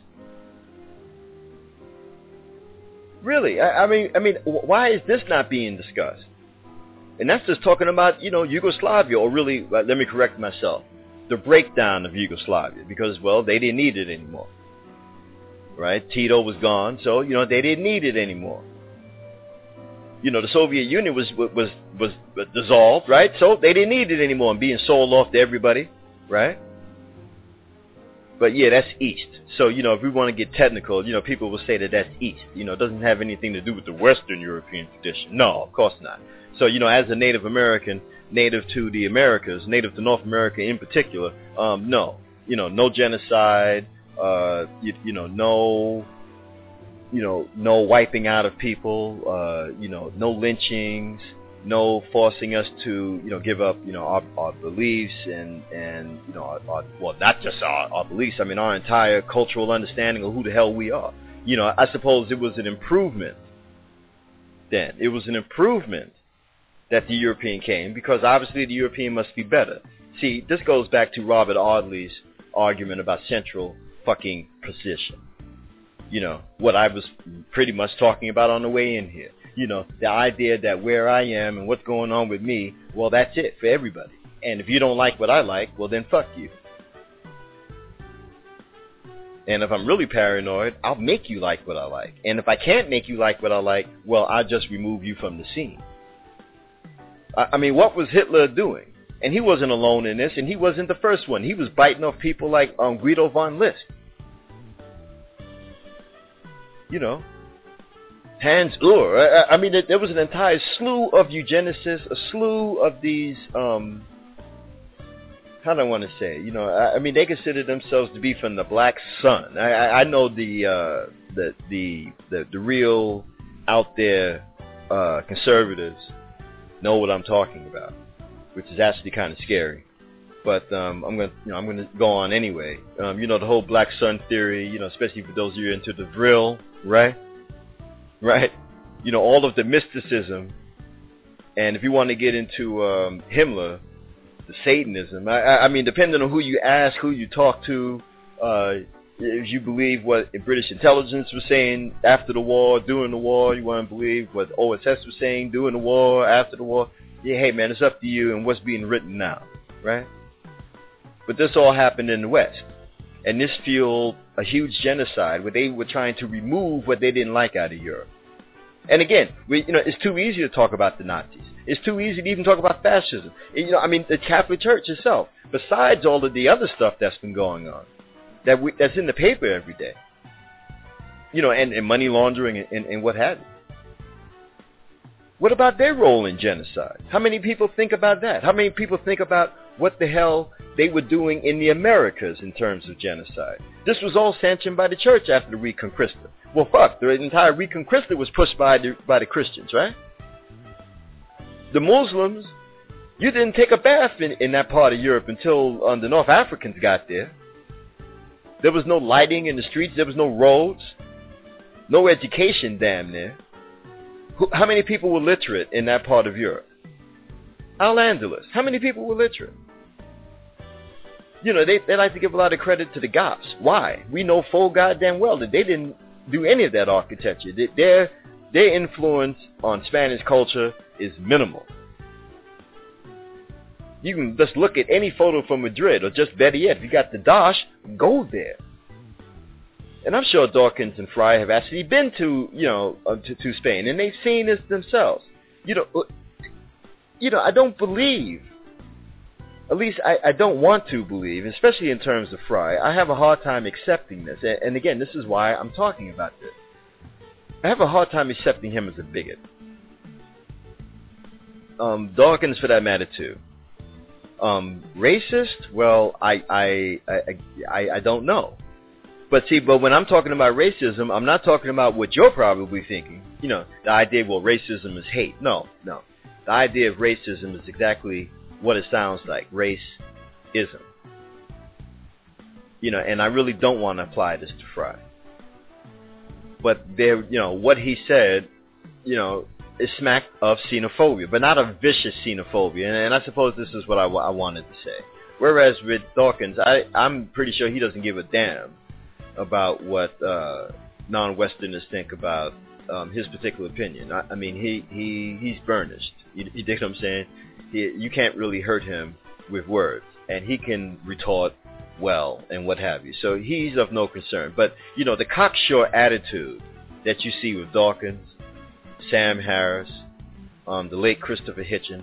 Really, I mean, why is this not being discussed? And that's just talking about, you know, Yugoslavia, or really, let me correct myself, the breakdown of Yugoslavia, because, well, they didn't need it anymore. Right? Tito was gone, so, you know, they didn't need it anymore. You know, the Soviet Union was dissolved, right? So they didn't need it anymore and being sold off to everybody, right? But yeah, that's East. So, you know, if we want to get technical, you know, people will say that that's East. You know, it doesn't have anything to do with the Western European tradition. No, of course not. So, you know, as a Native American, native to the Americas, native to North America in particular, no. You know, no genocide, no wiping out of people, no lynchings, no forcing us to, you know, give up, you know, our beliefs and you know, well, not just our beliefs. I mean, our entire cultural understanding of who the hell we are. You know, I suppose it was an improvement then. It was an improvement that the European came, because obviously the European must be better. See, this goes back to Robert Audley's argument about central fucking position. You know, what I was pretty much talking about on the way in here. You know, the idea that where I am and what's going on with me, well, that's it for everybody. And if you don't like what I like, well, then fuck you. And if I'm really paranoid, I'll make you like what I like. And if I can't make you like what I like, well, I'll just remove you from the scene. I mean, what was Hitler doing? And he wasn't alone in this, and he wasn't the first one. He was biting off people like Guido von List. You know, Hans Ur. I mean, there was an entire slew of eugenicists, a slew of these, how do I want to say? You know, I mean, they consider themselves to be from the Black Sun. I know the real out there conservatives know what I'm talking about, which is actually kind of scary. But I'm gonna go on anyway. You know, the whole Black Sun theory. You know, especially for those of you into the Vril, right? Right. You know, all of the mysticism, and if you want to get into Himmler, the Satanism. I mean, depending on who you ask, who you talk to, if you believe what British intelligence was saying after the war, during the war, you want to believe what OSS was saying during the war, after the war. Yeah, hey man, it's up to you and what's being written now, right? But this all happened in the West, and this fueled a huge genocide where they were trying to remove what they didn't like out of Europe. And again, it's too easy to talk about the Nazis. It's too easy to even talk about fascism. You know, I mean, the Catholic Church itself, besides all of the other stuff that's been going on, that's in the paper every day. You know, and money laundering and what have you. What about their role in genocide? How many people think about that? How many people think about what the hell they were doing in the Americas in terms of genocide? This was all sanctioned by the church after the Reconquista. Well, fuck, the entire Reconquista was pushed by the Christians, right? The Muslims, you didn't take a bath in that part of Europe until the North Africans got there. There was no lighting in the streets. There was no roads. No education damn near. How many people were literate in that part of Europe? Al-Andalus. How many people were literate? You know, they like to give a lot of credit to the Goths. Why? We know full goddamn well that they didn't do any of that architecture. Their influence on Spanish culture is minimal. You can just look at any photo from Madrid, or just better yet, if you got the Dosh, go there. And I'm sure Dawkins and Fry have actually been to, to Spain, and they've seen this themselves. I don't believe, at least I don't want to believe, especially in terms of Fry. I have a hard time accepting this. And again, this is why I'm talking about this. I have a hard time accepting him as a bigot. Dawkins, for that matter, too. Racist? Well, I don't know. But when I'm talking about racism, I'm not talking about what you're probably thinking. The idea, well, racism is hate. No. The idea of racism is exactly what it sounds like, race-ism. And I really don't want to apply this to Fry. But what he said, is smack of xenophobia, but not a vicious xenophobia. And I suppose this is what I wanted to say. Whereas with Dawkins, I'm pretty sure he doesn't give a damn about what non-Westerners think about his particular opinion. I mean, he's burnished. You dig what I'm saying? You can't really hurt him with words, and he can retort well and what have you. So he's of no concern. But the cocksure attitude that you see with Dawkins, Sam Harris, the late Christopher Hitchens,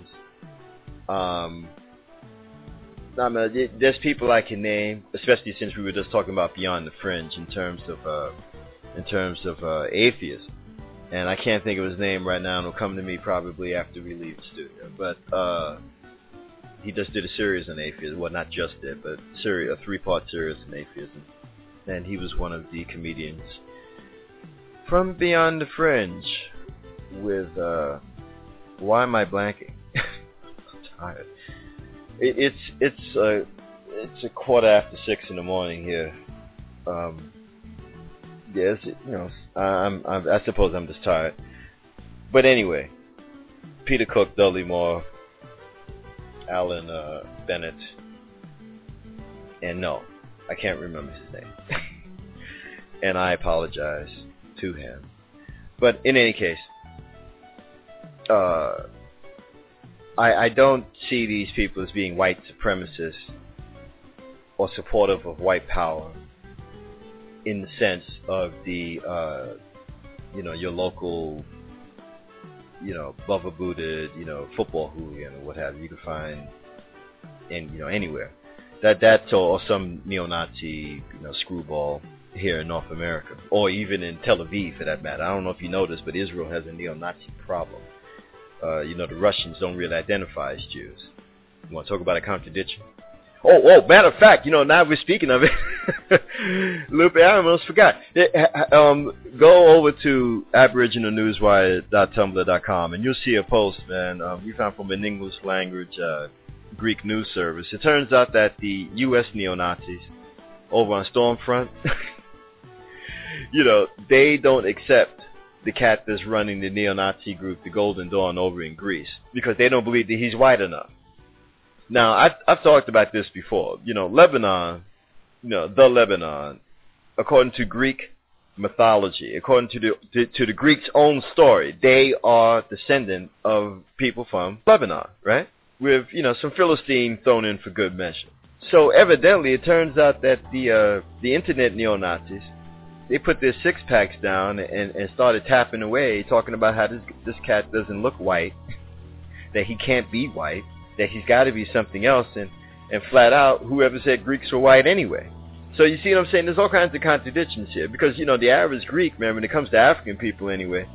there's people I can name, especially since we were just talking about Beyond the Fringe in terms of atheism. And I can't think of his name right now, and it'll come to me probably after we leave the studio. But he just did a series on atheism. Well, not just did, but a 3-part series on atheism. And he was one of the comedians from Beyond the Fringe with, why am I blanking? I'm tired. It's 6:15 in the morning here. Yes, I suppose I'm just tired. But anyway, Peter Cook, Dudley Moore, Alan Bennett, and no, I can't remember his name. And I apologize to him. But in any case, I don't see these people as being white supremacists or supportive of white power in the sense of the, your local, Bubba booted, football hooligan or what have you. You can find anywhere. That's or some neo-Nazi, screwball here in North America, or even in Tel Aviv for that matter. I don't know if you know this, but Israel has a neo-Nazi problem. The Russians don't really identify as Jews. You want to talk about a contradiction? Oh, matter of fact, now we're speaking of it, Lupe, I almost forgot. Go over to aboriginalnewswire.tumblr.com and you'll see a post, man, we found from an English language Greek news service. It turns out that the U.S. neo-Nazis over on Stormfront, they don't accept the cat that's running the neo-Nazi group, the Golden Dawn, over in Greece, because they don't believe that he's white enough. Now, I've talked about this before. Lebanon, the Lebanon, according to Greek mythology, according to the Greeks' own story, they are descendant of people from Lebanon, right? With, some Philistine thrown in for good measure. So evidently, it turns out that the internet neo-Nazis, they put their six-packs down and started tapping away, talking about how this cat doesn't look white, that he can't be white, that he's got to be something else, and flat out, whoever said Greeks were white anyway. So you see what I'm saying? There's all kinds of contradictions here, because, the average Greek, man, when it comes to African people anyway,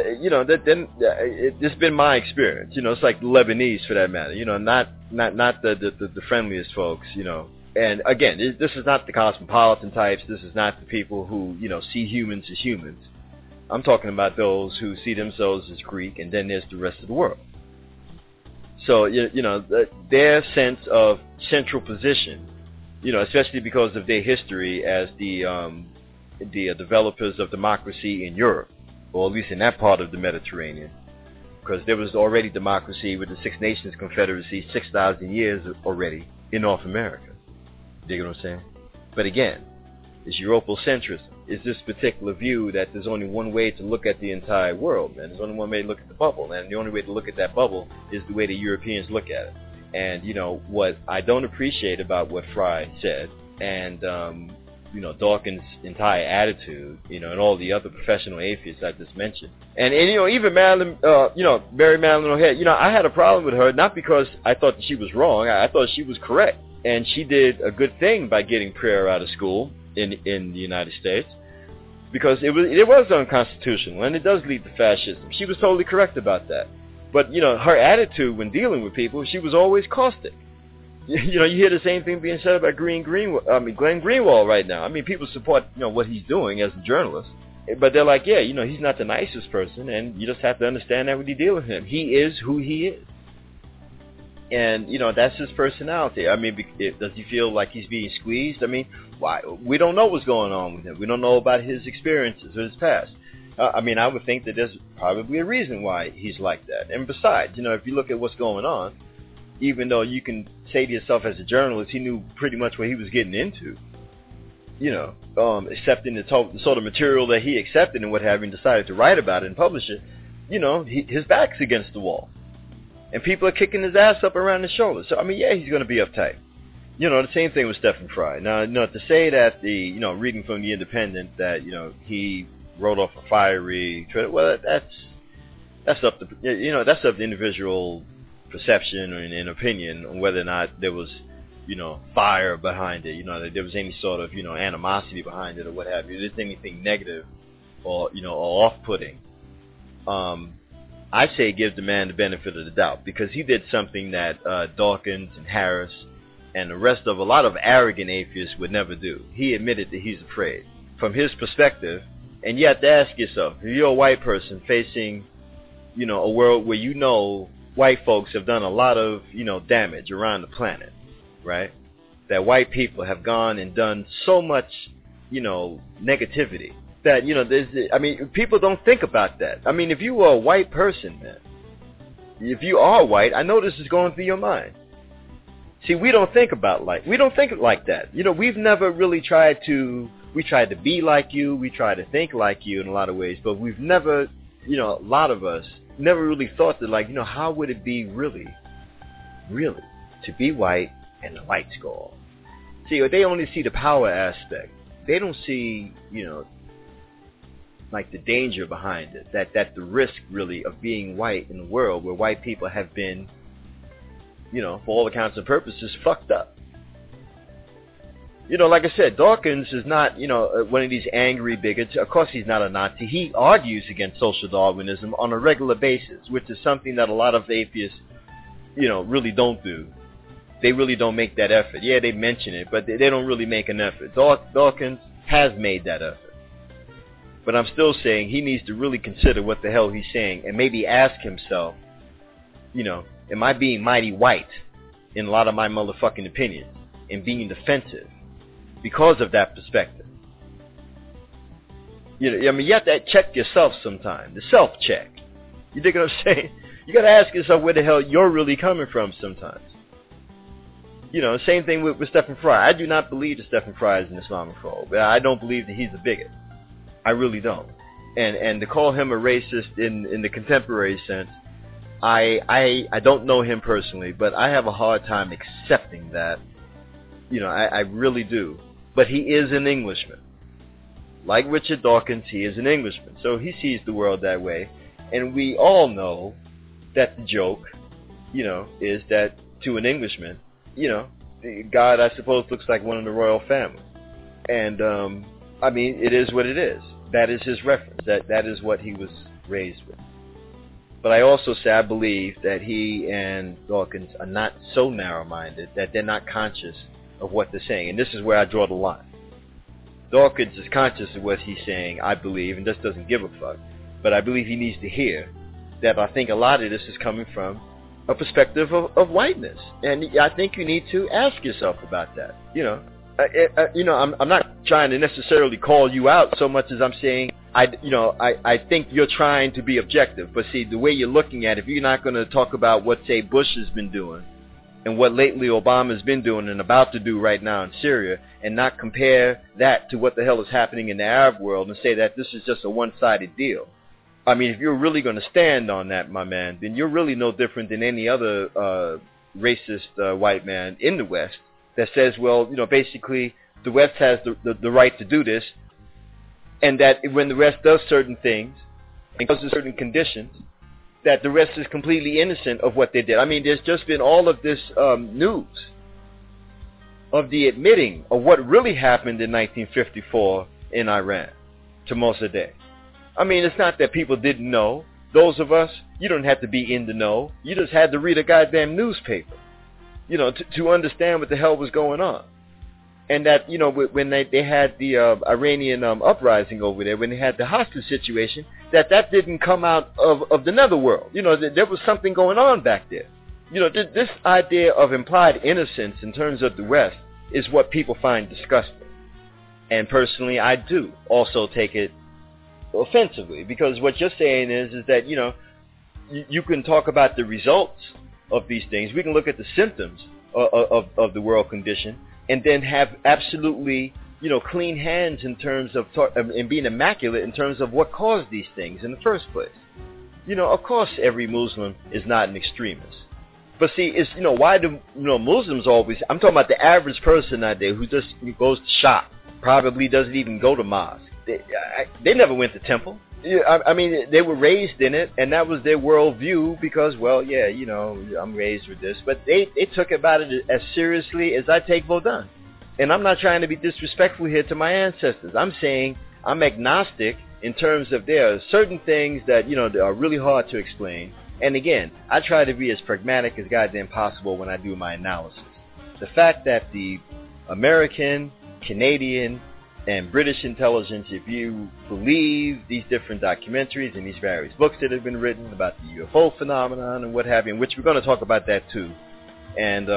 it's been my experience. It's like the Lebanese for that matter, not the friendliest folks, And again, this is not the cosmopolitan types. This is not the people who, see humans as humans. I'm talking about those who see themselves as Greek, and then there's the rest of the world. So, their sense of central position, especially because of their history as the developers of democracy in Europe, or at least in that part of the Mediterranean, because there was already democracy with the Six Nations Confederacy 6,000 years already in North America. Dig what I'm saying? But again, it's Europocentrism. It's this particular view that there's only one way to look at the entire world, man. There's only one way to look at the bubble, and the only way to look at that bubble is the way the Europeans look at it. And, you know, what I don't appreciate about what Fry said and, you know, Dawkins' entire attitude, you know, and all the other professional atheists I just mentioned. And you know, even Marilyn, you know, Mary Madeline O'Hare, you know, I had a problem with her, not because I thought that she was wrong. I thought she was correct. And she did a good thing by getting prayer out of school in the United States, because it was unconstitutional, and it does lead to fascism. She was totally correct about that. But, you know, her attitude when dealing with people, she was always caustic. You know, you hear the same thing being said about Glenn Greenwald right now. I mean, people support, you know, what he's doing as a journalist, but they're like, yeah, you know, he's not the nicest person, and you just have to understand that when you deal with him. He is who he is. And, you know, that's his personality. I mean, does he feel like he's being squeezed? I mean, why? We don't know what's going on with him. We don't know about his experiences or his past. I mean, I would think that there's probably a reason why he's like that. And besides, you know, if you look at what's going on, even though you can say to yourself as a journalist, he knew pretty much what he was getting into, you know, accepting the sort of material that he accepted and what have you, and decided to write about it and publish it, you know, his back's against the wall. And people are kicking his ass up around his shoulders. So, I mean, yeah, he's going to be uptight. You know, the same thing with Stephen Fry. Now, you know, to say that you know, reading from The Independent, that, you know, he wrote off a fiery, well, that's up to, you know, that's up to individual perception and opinion on whether or not there was, you know, fire behind it, you know, that there was any sort of, you know, animosity behind it or what have you. If there's anything negative or, you know, or off-putting. I say give the man the benefit of the doubt, because he did something that Dawkins and Harris and the rest of a lot of arrogant atheists would never do. He admitted that he's afraid. From his perspective, and you have to ask yourself, if you're a white person facing, you know, a world where, you know, white folks have done a lot of, you know, damage around the planet, right? That white people have gone and done so much, you know, negativity that, you know, I mean, people don't think about that. I mean, if you were a white person, man, if you are white, I know this is going through your mind. See, we don't think like that. You know, we've never really tried to be like you, we try to think like you in a lot of ways, but we've never, you know, a lot of us never really thought that, like, you know, how would it be really to be white and the lights go off? See, they only see the power aspect. They don't see, you know, like the danger behind it, that the risk really of being white in a world where white people have been, you know, for all accounts and purposes, fucked up. You know, like I said, Dawkins is not, you know, one of these angry bigots. Of course he's not a Nazi. He argues against social Darwinism on a regular basis, which is something that a lot of atheists, you know, really don't do. They really don't make that effort. Yeah, they mention it, but they don't really make an effort. Dawkins has made that effort. But I'm still saying he needs to really consider what the hell he's saying and maybe ask himself, you know, am I being mighty white in a lot of my motherfucking opinions and being defensive because of that perspective? You know, I mean, you have to check yourself sometime, the self-check. You dig what I'm saying? You got to ask yourself where the hell you're really coming from sometimes. You know, same thing with Stephen Fry. I do not believe that Stephen Fry is an Islamophobe. I don't believe that he's a bigot. I really don't. And to call him a racist in the contemporary sense, I don't know him personally, but I have a hard time accepting that. You know, I really do. But he is an Englishman. Like Richard Dawkins, he is an Englishman. So he sees the world that way. And we all know that the joke, you know, is that to an Englishman, you know, God, I suppose, looks like one of the royal family. And, I mean, it is what it is. That is his reference. That is what he was raised with. But I also say I believe that he and Dawkins are not so narrow-minded that they're not conscious of what they're saying. And this is where I draw the line. Dawkins is conscious of what he's saying, I believe, and just doesn't give a fuck. But I believe he needs to hear that I think a lot of this is coming from a perspective of whiteness. And I think you need to ask yourself about that. You know, I'm not trying to necessarily call you out so much as I'm saying, I think you're trying to be objective. But see, the way you're looking at it, if you're not going to talk about what, say, Bush has been doing and what lately Obama's been doing and about to do right now in Syria, and not compare that to what the hell is happening in the Arab world and say that this is just a one-sided deal. I mean, if you're really going to stand on that, my man, then you're really no different than any other racist white man in the West that says, well, basically the West has the right to do this, and that when the West does certain things and causes certain conditions, that the West is completely innocent of what they did. I mean, there's just been all of this news of the admitting of what really happened in 1954 in Iran to Mossadegh. I mean, it's not that people didn't know. Those of us, you don't have to be in the know. You just had to read a goddamn newspaper, to understand what the hell was going on. And that, when they had the Iranian uprising over there, when they had the hostage situation, that didn't come out of the netherworld. There was something going on back there. This idea of implied innocence in terms of the West is what people find disgusting. And personally, I do also take it offensively, because what you're saying is that, you can talk about the results of these things. We can look at the symptoms of the world condition, and then have absolutely, clean hands in terms of and being immaculate in terms of what caused these things in the first place. Of course, every Muslim is not an extremist. But see, it's, why do, Muslims always, I'm talking about the average person out there who just goes to shop, probably doesn't even go to mosque. They never went to temple. I mean, they were raised in it, and that was their worldview because, well, yeah, I'm raised with this. But they took about it as seriously as I take Vodun. And I'm not trying to be disrespectful here to my ancestors. I'm saying I'm agnostic in terms of there are certain things that, that are really hard to explain. And again, I try to be as pragmatic as goddamn possible when I do my analysis. The fact that the American, Canadian, and British intelligence, if you believe these different documentaries and these various books that have been written about the UFO phenomenon and what have you, in which we're going to talk about that too, and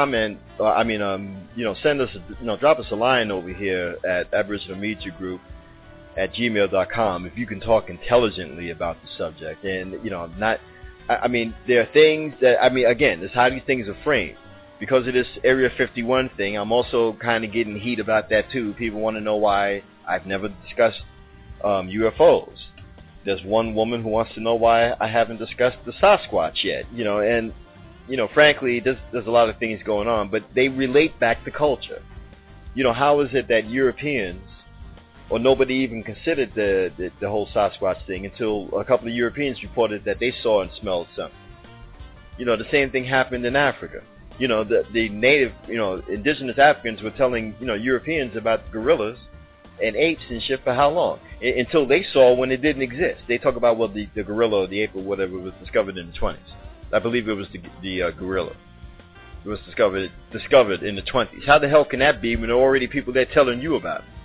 send us, drop us a line over here at Aboriginal Media Group at gmail.com if you can talk intelligently about the subject. And, there are things that, again, it's how these things are framed. Because of this Area 51 thing, I'm also kind of getting heat about that too. People want to know why I've never discussed UFOs. There's one woman who wants to know why I haven't discussed the Sasquatch yet. Frankly, there's a lot of things going on, but they relate back to culture. How is it that Europeans, or nobody even considered the whole Sasquatch thing until a couple of Europeans reported that they saw and smelled something? The same thing happened in Africa. The native, indigenous Africans were telling, Europeans about gorillas and apes and shit for how long? Until they saw when it didn't exist. They talk about, well, the gorilla or the ape or whatever was discovered in the 20s. I believe it was the gorilla. It was discovered in the 20s. How the hell can that be when there are already people there telling you about it?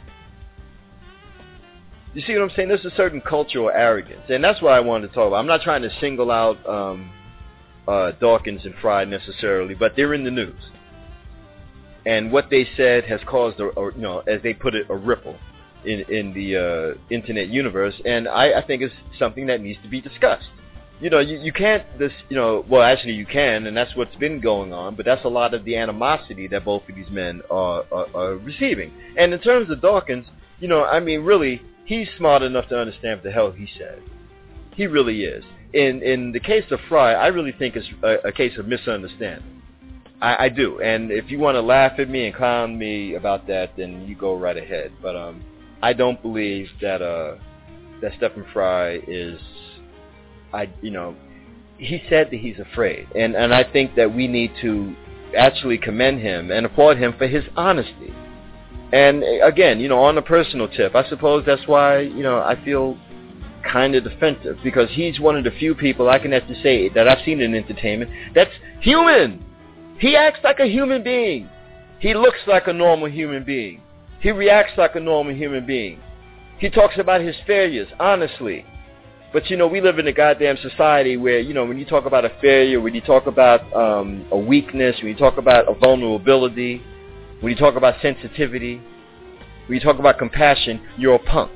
You see what I'm saying? There's a certain cultural arrogance. And that's what I wanted to talk about. I'm not trying to single out Dawkins and Fry necessarily, but they're in the news. And what they said has caused, as they put it, a ripple in the internet universe. And I think it's something that needs to be discussed. You can't well, actually you can, and that's what's been going on, but that's a lot of the animosity that both of these men are receiving. And in terms of Dawkins, really, he's smart enough to understand what the hell he said. He really is. In the case of Fry, I really think it's a case of misunderstanding. I do. And if you want to laugh at me and clown me about that, then you go right ahead. But I don't believe that Stephen Fry is... he said that he's afraid. And I think that we need to actually commend him and applaud him for his honesty. And again, on a personal tip, I suppose that's why, I feel kind of defensive, because he's one of the few people I can actually say that I've seen in entertainment that's human. He acts like a human being. He looks like a normal human being. He reacts like a normal human being. He talks about his failures, honestly. But, we live in a goddamn society where, when you talk about a failure, when you talk about a weakness, when you talk about a vulnerability, when you talk about sensitivity, when you talk about compassion, you're a punk.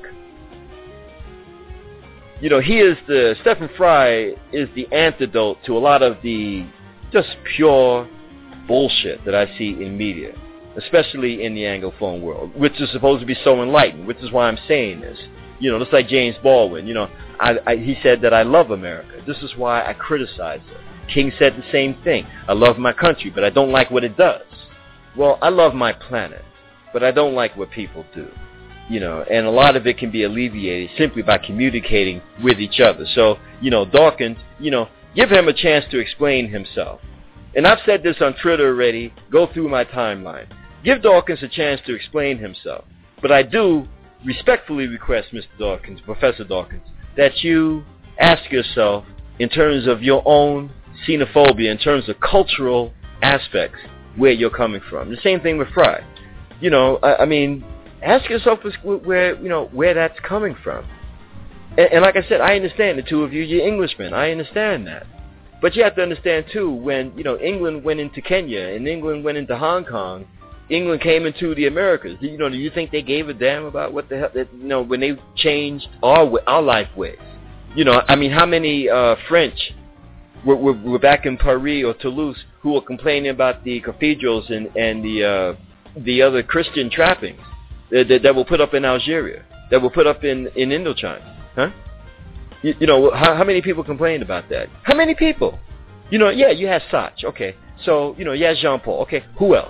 Stephen Fry is the antidote to a lot of the just pure bullshit that I see in media, especially in the Anglophone world, which is supposed to be so enlightened, which is why I'm saying this. Just like James Baldwin, he said that I love America. This is why I criticize her. King said the same thing. I love my country, but I don't like what it does. Well, I love my planet, but I don't like what people do. You know, and a lot of it can be alleviated simply by communicating with each other. So, you know, Dawkins, you know, give him a chance to explain himself. And I've said this on Twitter already. Go through my timeline. Give Dawkins a chance to explain himself. But I do respectfully request, Mr. Dawkins, Professor Dawkins, that you ask yourself, in terms of your own xenophobia, in terms of cultural aspects, where you're coming from. The same thing with Fry. You know, I mean, ask yourself where that's coming from. And like I said, I understand the two of you, you're Englishmen. I understand that. But you have to understand, too, when, you know, England went into Kenya and England went into Hong Kong, England came into the Americas. You know, do you think they gave a damn about what the hell, you know, when they changed our life ways? You know, I mean, how many French were back in Paris or Toulouse who were complaining about the cathedrals and the other Christian trappings that were put up in Algeria, that were put up in Indochina, huh? You know, how many people complained about that? How many people? You know, yeah, you had Sartre, okay. So, you know, you had Jean-Paul, okay. Who else?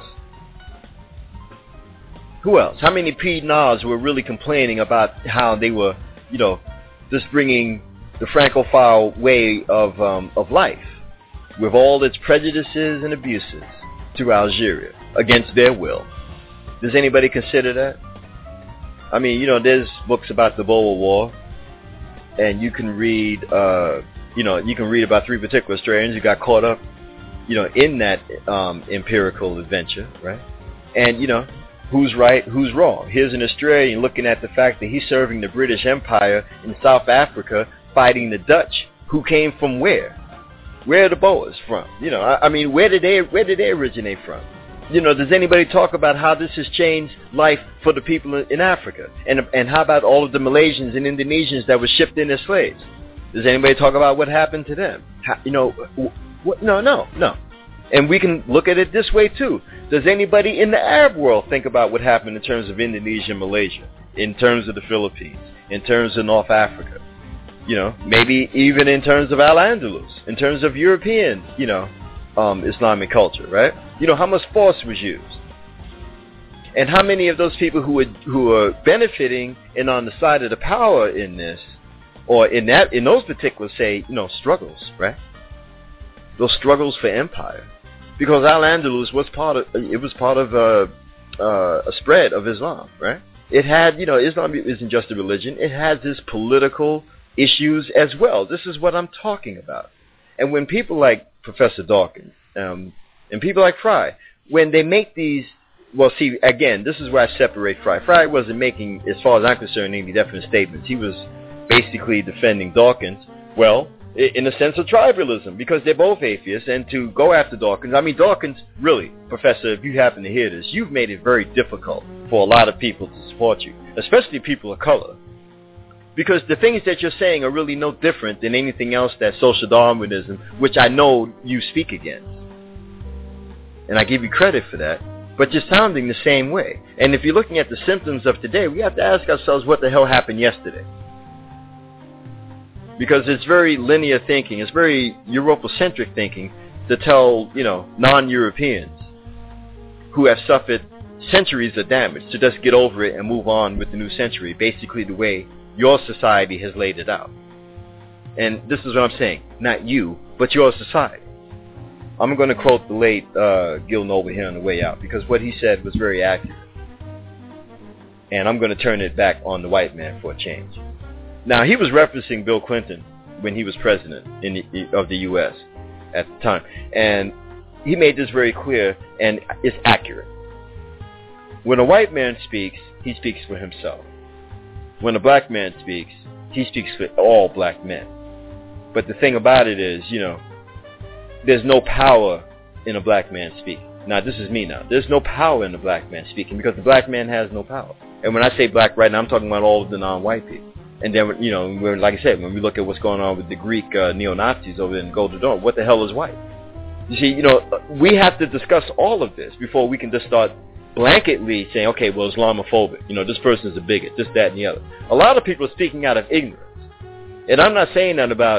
Who else? How many Pied-Noirs were really complaining about how they were, you know, just bringing the Francophile way of life with all its prejudices and abuses to Algeria against their will? Does anybody consider that? I mean, you know, there's books about the Boer War, and you can read, you know, you can read about three particular Australians who got caught up, you know, in that empirical adventure, right? And, you know, who's right, who's wrong? Here's an Australian looking at the fact that he's serving the British Empire in South Africa, fighting the Dutch, who came from where? Where are the Boers from? You know, I mean, where did they originate from? You know, does anybody talk about how this has changed life for the people in Africa? And how about all of the Malaysians and Indonesians that were shipped in as slaves? Does anybody talk about what happened to them? You know, no. And we can look at it this way too. Does anybody in the Arab world think about what happened in terms of Indonesia and Malaysia, in terms of the Philippines, in terms of North Africa? You know, maybe even in terms of Al-Andalus, in terms of European, you know, Islamic culture, right? You know, how much force was used? And how many of those people who are benefiting and on the side of the power in this, or in those particular, say, you know, struggles, right? Those struggles for empire. Because Al-Andalus was part of a spread of Islam, right? It had, you know, Islam isn't just a religion. It has its political issues as well. This is what I'm talking about. And when people like Professor Dawkins and people like Fry, when they make these, well, see, again, this is where I separate Fry. Fry wasn't making, as far as I'm concerned, any definite statements. He was basically defending Dawkins, well, in a sense of tribalism, because they're both atheists, and to go after Dawkins, I mean, Dawkins, really, Professor, if you happen to hear this, you've made it very difficult for a lot of people to support you, especially people of color. Because the things that you're saying are really no different than anything else that social Darwinism, which I know you speak against. And I give you credit for that. But you're sounding the same way. And if you're looking at the symptoms of today, we have to ask ourselves what the hell happened yesterday. Because it's very linear thinking, it's very Europocentric thinking to tell, you know, non-Europeans who have suffered centuries of damage to just get over it and move on with the new century, basically the way your society has laid it out. And this is what I'm saying, not you, but your society. I'm going to quote the late Gil Noble here on the way out, because what he said was very accurate. And I'm going to turn it back on the white man for a change. Now, he was referencing Bill Clinton when he was president of the U.S. at the time. And he made this very clear, and it's accurate. When a white man speaks, he speaks for himself. When a black man speaks, he speaks for all black men. But the thing about it is, you know, there's no power in a black man speaking. Now, this is me now. There's no power in the black man speaking, because the black man has no power. And when I say black right now, I'm talking about all of the non-white people. And then, you know, like I said, when we look at what's going on with the Greek neo-Nazis over in Golden Dawn, what the hell is white? You see, you know, we have to discuss all of this before we can just start blanketly saying, okay, well, Islamophobic. You know, this person's a bigot, this, that, and the other. A lot of people are speaking out of ignorance. And I'm not saying that about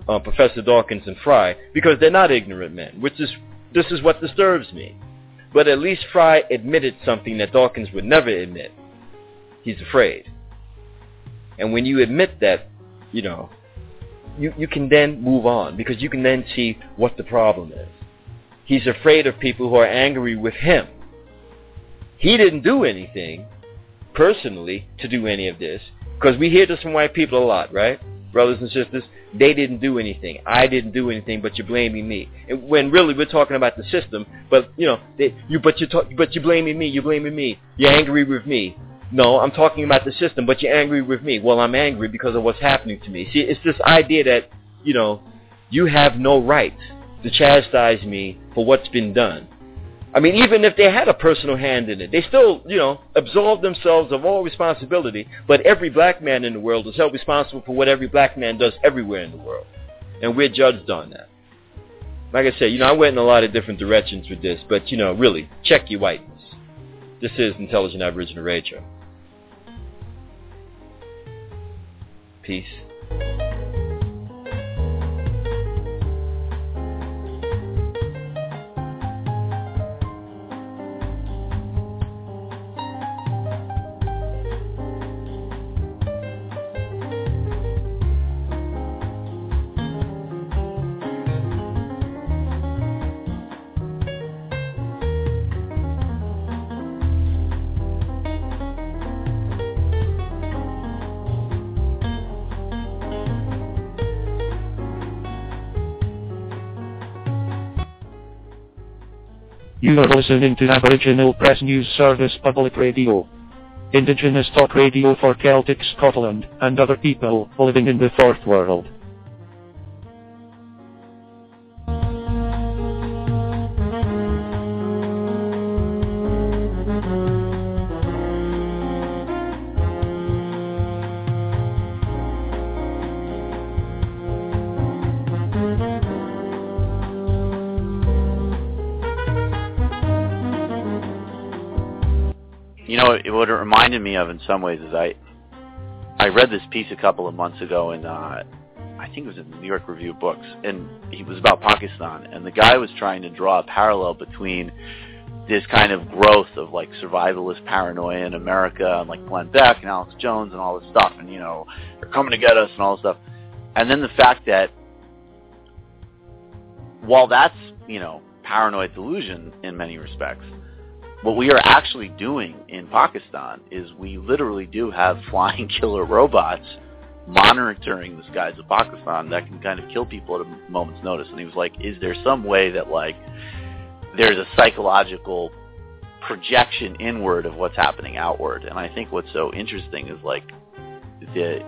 Professor Dawkins and Fry, because they're not ignorant men, this is what disturbs me. But at least Fry admitted something that Dawkins would never admit. He's afraid. And when you admit that, you know, you can then move on, because you can then see what the problem is. He's afraid of people who are angry with him. He didn't do anything, personally, to do any of this, because we hear this from white people a lot, right? Brothers and sisters, they didn't do anything. I didn't do anything, but you're blaming me. And when really we're talking about the system, but you know, but you're blaming me. You're blaming me. You're angry with me. No, I'm talking about the system, but you're angry with me. Well, I'm angry because of what's happening to me. See, it's this idea that, you know, you have no right to chastise me for what's been done. I mean, even if they had a personal hand in it, they still, you know, absolve themselves of all responsibility. But every black man in the world is held responsible for what every black man does everywhere in the world. And we're judged on that. Like I said, you know, I went in a lot of different directions with this, but, you know, really, check your whiteness. This is Intelligent Aboriginal Radio. Peace. You are listening to Aboriginal Press News Service Public Radio. Indigenous talk radio for Celtic Scotland and other people living in the Fourth World. What it reminded me of in some ways is I read this piece a couple of months ago in I think it was in the New York Review of Books, and it was about Pakistan, and the guy was trying to draw a parallel between this kind of growth of like survivalist paranoia in America and like Glenn Beck and Alex Jones and all this stuff, and you know, they're coming to get us and all this stuff, and then the fact that while that's, you know, paranoid delusion in many respects, what we are actually doing in Pakistan is we literally do have flying killer robots monitoring the skies of Pakistan that can kind of kill people at a moment's notice. And he was like, is there some way that like there's a psychological projection inward of what's happening outward? And I think what's so interesting is like the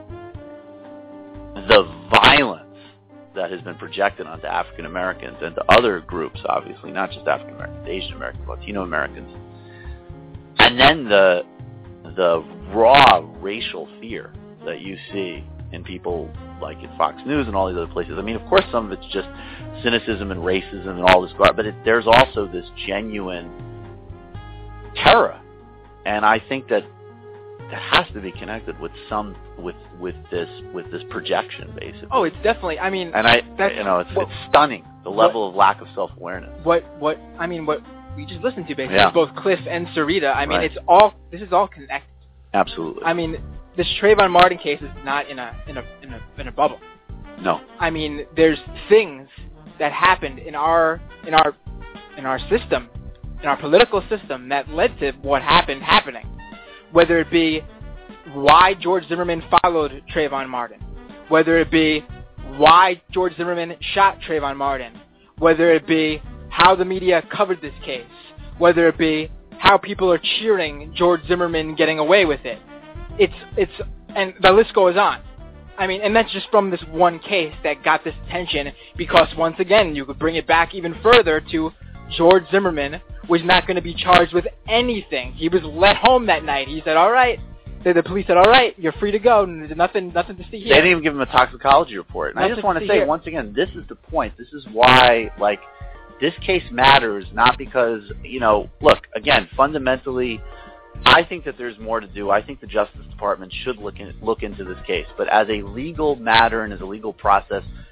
violence that has been projected onto African Americans and to other groups, obviously, not just African Americans, Asian Americans, Latino Americans, and then the raw racial fear that you see in people like in Fox News and all these other places. I mean, of course, some of it's just cynicism and racism and all this, but there's also this genuine terror, and I think that has to be connected with with this projection, basically. Oh, it's definitely. I mean, and it's stunning the level of lack of self-awareness. What we just listened to, basically, yeah. Both Cliff and Sarita. I mean, right. This is all connected. Absolutely. I mean, this Trayvon Martin case is not in a bubble. No. I mean, there's things that happened in our system, in our political system, that led to what happened happening. Whether it be why George Zimmerman followed Trayvon Martin, whether it be why George Zimmerman shot Trayvon Martin, whether it be how the media covered this case, whether it be how people are cheering George Zimmerman getting away with it. It's and the list goes on. I mean, and that's just from this one case that got this attention, because once again, you could bring it back even further to George Zimmerman was not going to be charged with anything. He was let home that night. He said, all right. The police said, all right, you're free to go. There's nothing to see here. They didn't even give him a toxicology report. And I just want to say, here. Once again, this is the point. This is why, like, this case matters, not because, you know, look, again, fundamentally, I think that there's more to do. I think the Justice Department should look into this case. But as a legal matter and as a legal process,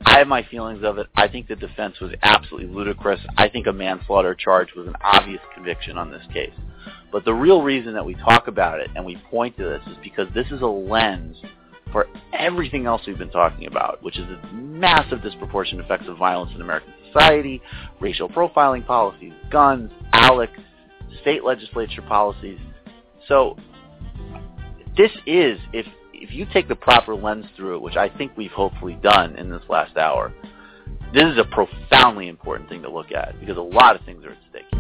I have my feelings of it. I think the defense was absolutely ludicrous. I think a manslaughter charge was an obvious conviction on this case. But the real reason that we talk about it and we point to this is because this is a lens for everything else we've been talking about, which is the massive disproportionate effects of violence in American society, racial profiling policies, guns, ALEC, state legislature policies. So this is, if you take the proper lens through it, which I think we've hopefully done in this last hour, this is a profoundly important thing to look at because a lot of things are at stake